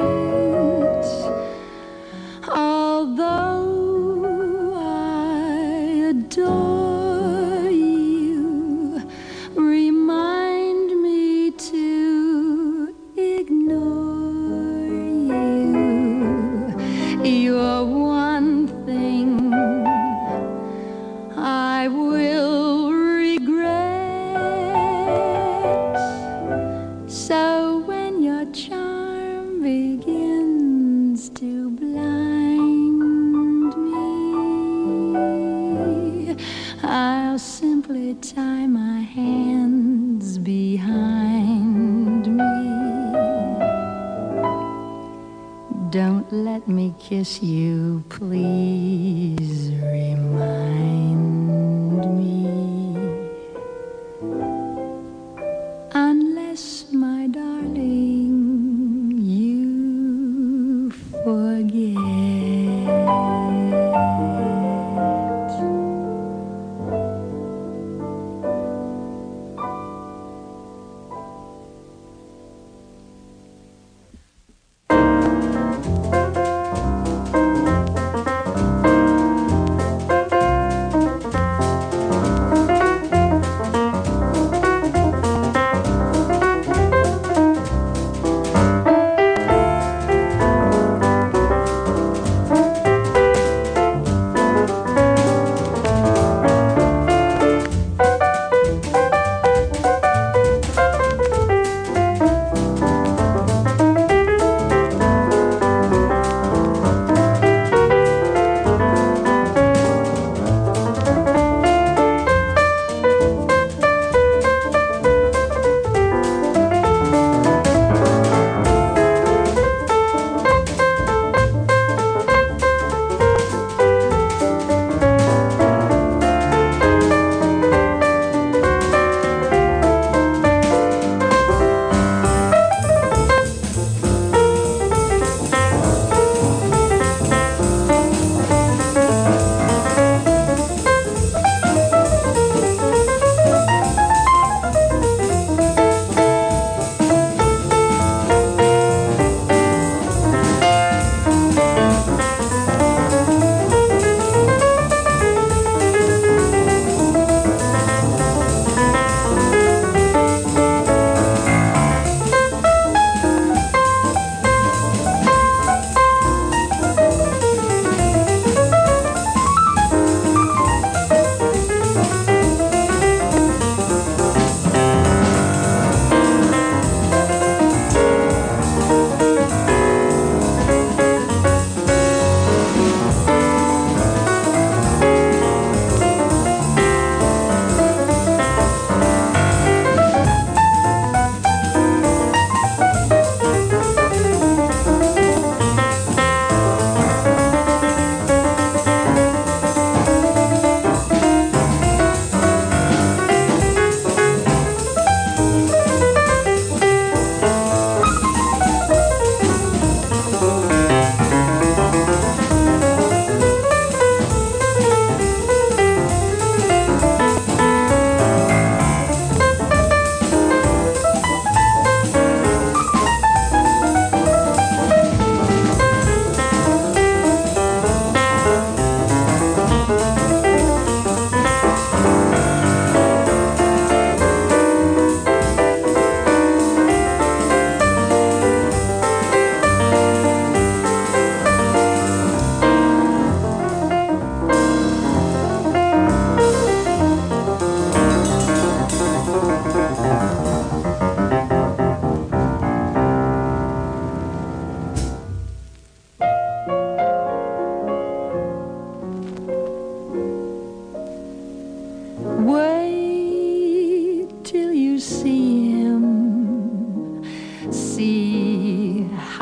although I adore you, remind me to ignore you. You're one thing I will regret. So when your charm begins to blind me, I'll simply tie my hands behind me. Don't let me kiss you, please remind me. Unless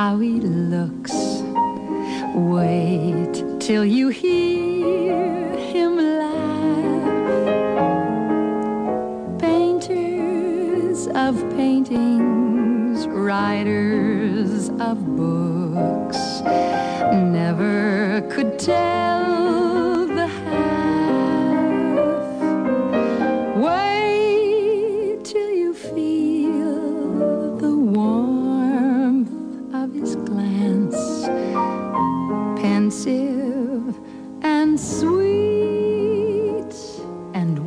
how he looks. Wait till you hear him laugh. Painters of paintings, writers of books, never could tell the half. Wait till you feel the warmth of his glance, pensive and sweet and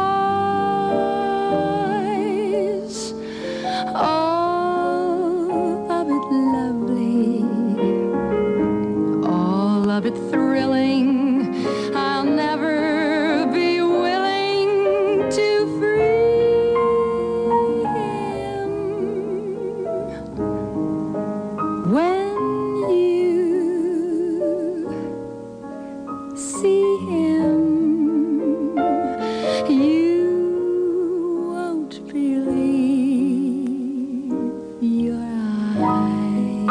wise, all of it lovely, all of it thrilling. I'll never be willing to free him. When you see him, you won't believe your eyes.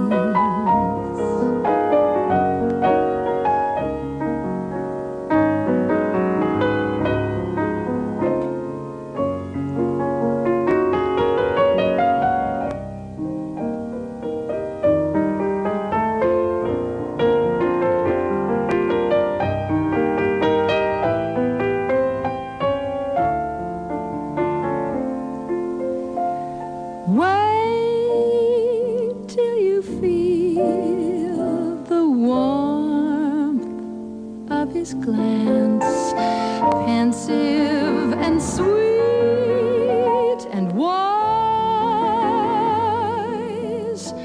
Wait till you feel the warmth of his glance, pensive and sweet and wise,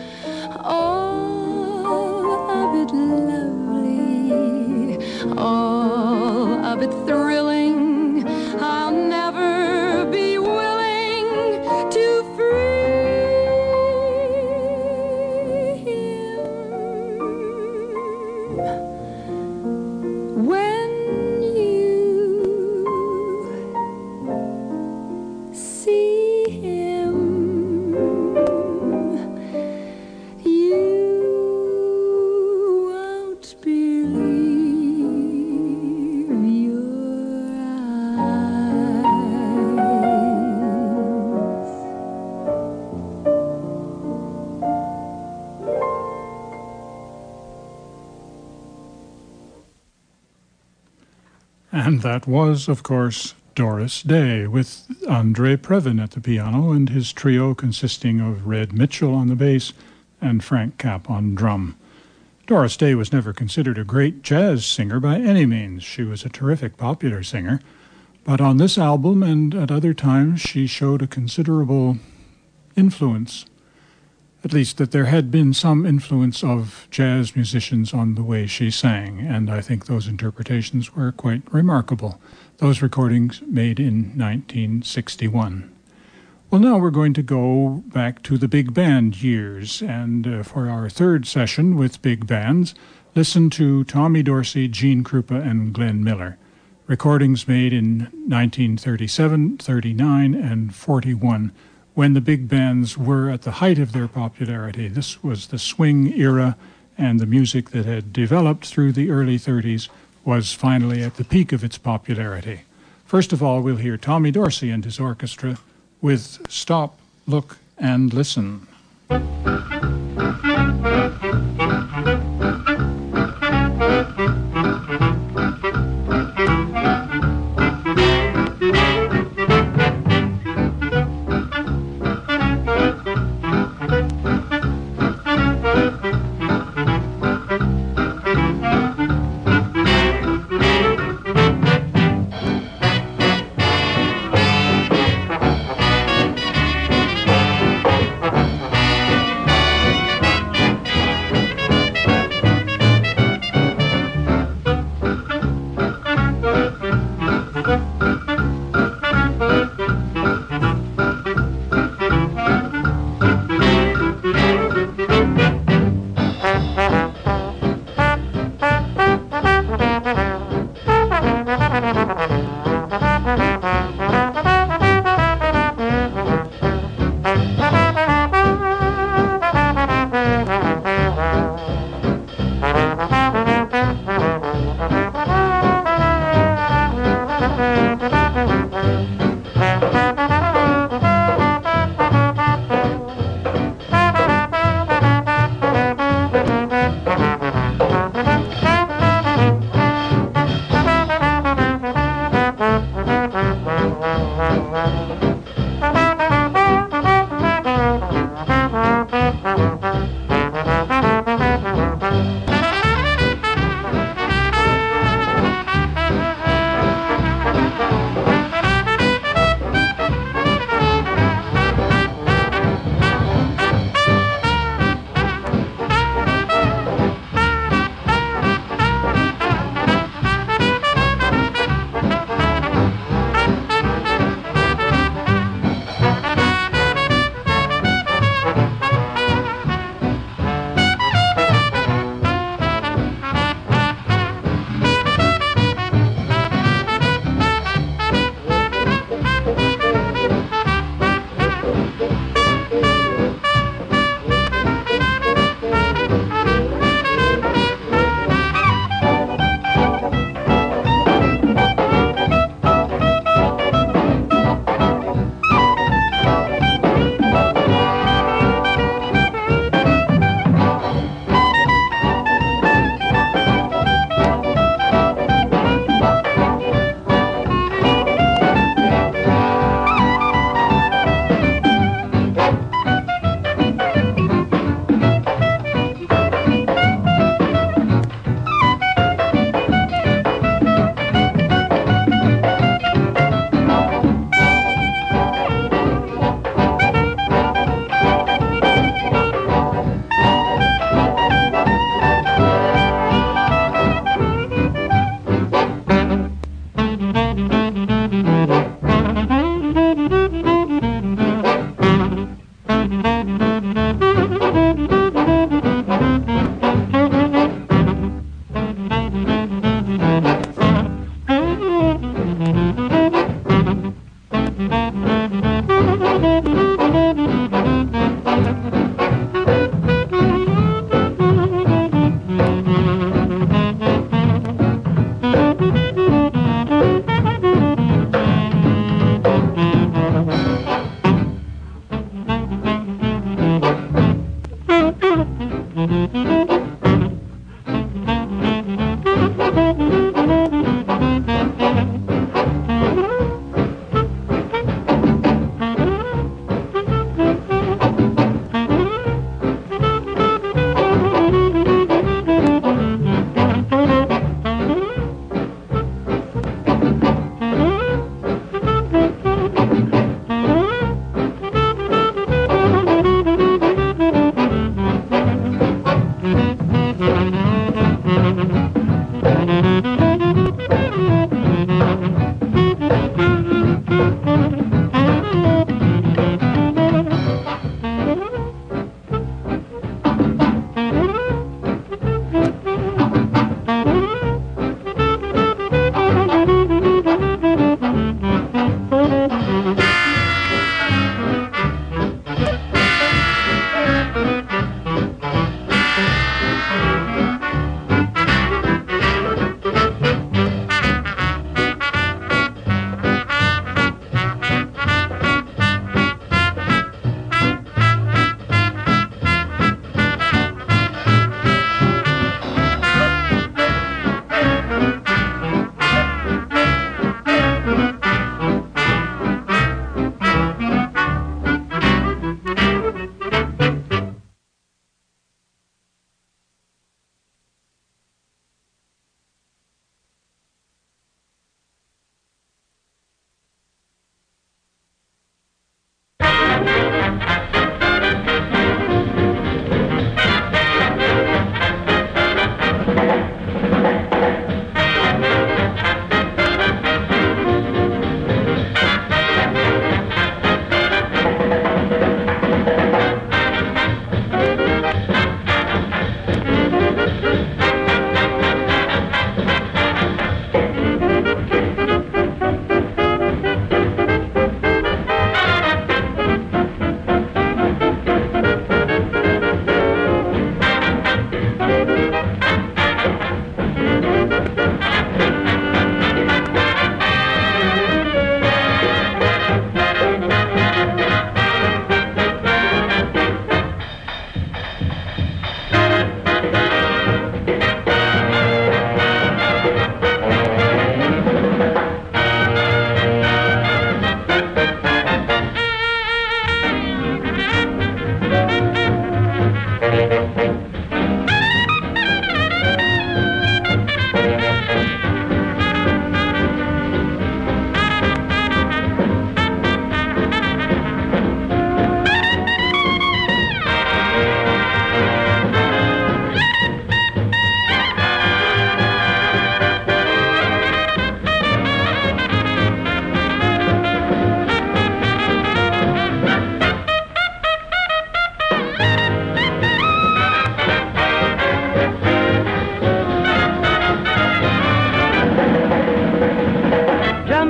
all of it lovely, all of it thrilling. I'll never be willing to free him. When you see him, you won't believe your eyes. And that was, of course, Doris Day, with Andre Previn at the piano and his trio consisting of Red Mitchell on the bass and Frank Capp on drum. Doris Day was never considered a great jazz singer by any means. She was a terrific popular singer, but on this album and at other times she showed a considerable influence, at least that there had been some influence of jazz musicians on the way she sang, and I think those interpretations were quite remarkable. Those recordings made in nineteen sixty-one. Well, now we're going to go back to the big band years, and uh, for our third session with big bands, listen to Tommy Dorsey, Gene Krupa, and Glenn Miller. Recordings made in nineteen thirty-seven, thirty-nine, and forty-one, when the big bands were at the height of their popularity. This was the swing era, and the music that had developed through the early thirties was finally at the peak of its popularity. First of all, we'll hear Tommy Dorsey and his orchestra with Stop, Look, and Listen.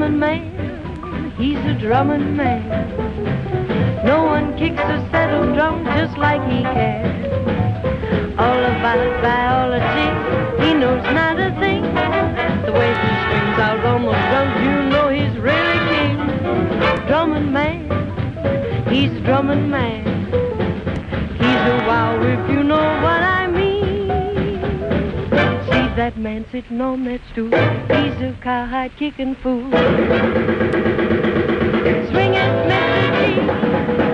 drumming man, he's a drumming man. No one kicks a set of drums just like he can. All about biology, he knows not a thing. The way he strings out on those drums, you know he's really king. Drumming man, he's a drumming man. He's a wow if you know what I mean. See that man sitting on that stool, he's a cowhide kicking fool. Swing it, Mister G.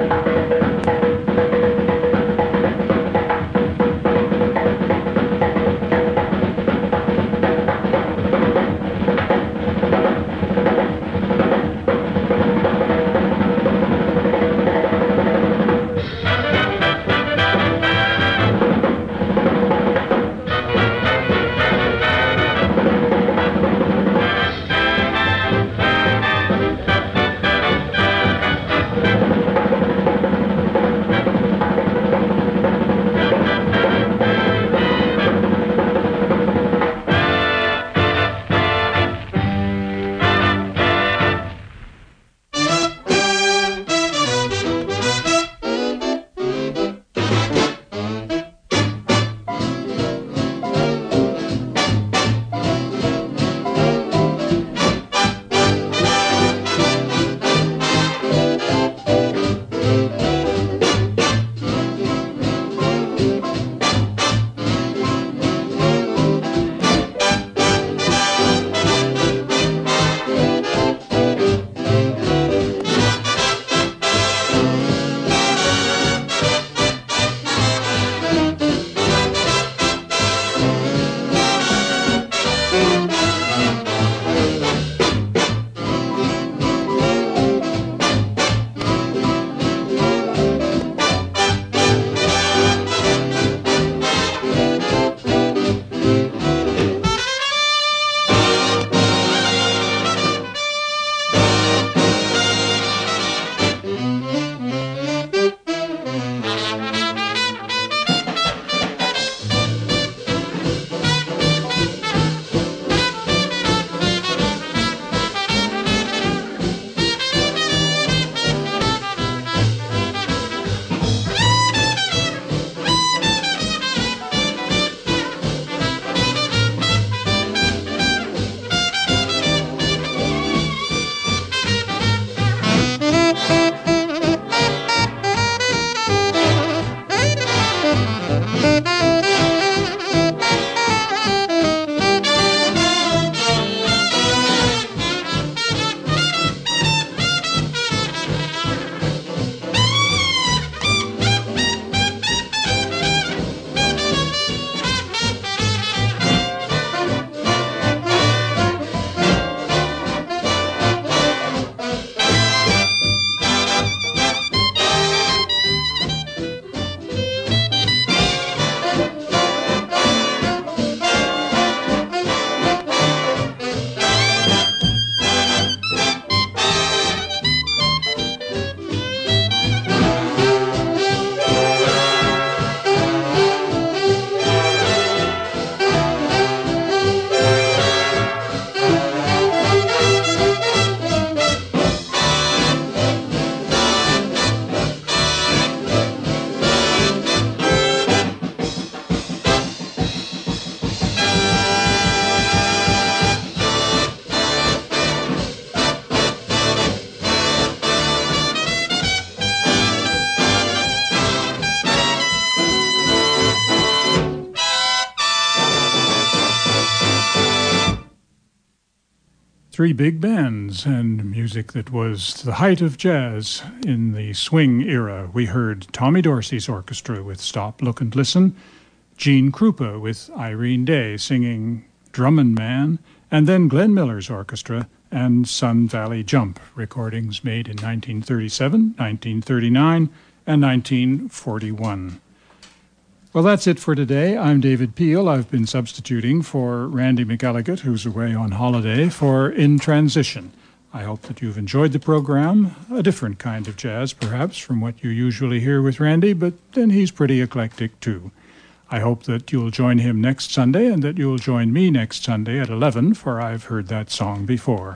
three big bands and music that was the height of jazz in the swing era. We heard Tommy Dorsey's orchestra with Stop, Look and Listen, Gene Krupa with Irene Day singing Drummin' Man, and then Glenn Miller's orchestra and Sun Valley Jump, recordings made in nineteen thirty-seven, nineteen thirty-nine, and nineteen forty-one. Well, that's it for today. I'm David Peel. I've been substituting for Randy McElligott, who's away on holiday, for In Transition. I hope that you've enjoyed the program, a different kind of jazz, perhaps, from what you usually hear with Randy, but then he's pretty eclectic, too. I hope that you'll join him next Sunday and that you'll join me next Sunday at eleven, for I've heard that song before.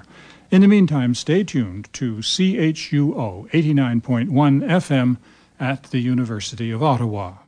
In the meantime, stay tuned to C H U O eighty-nine point one F M at the University of Ottawa.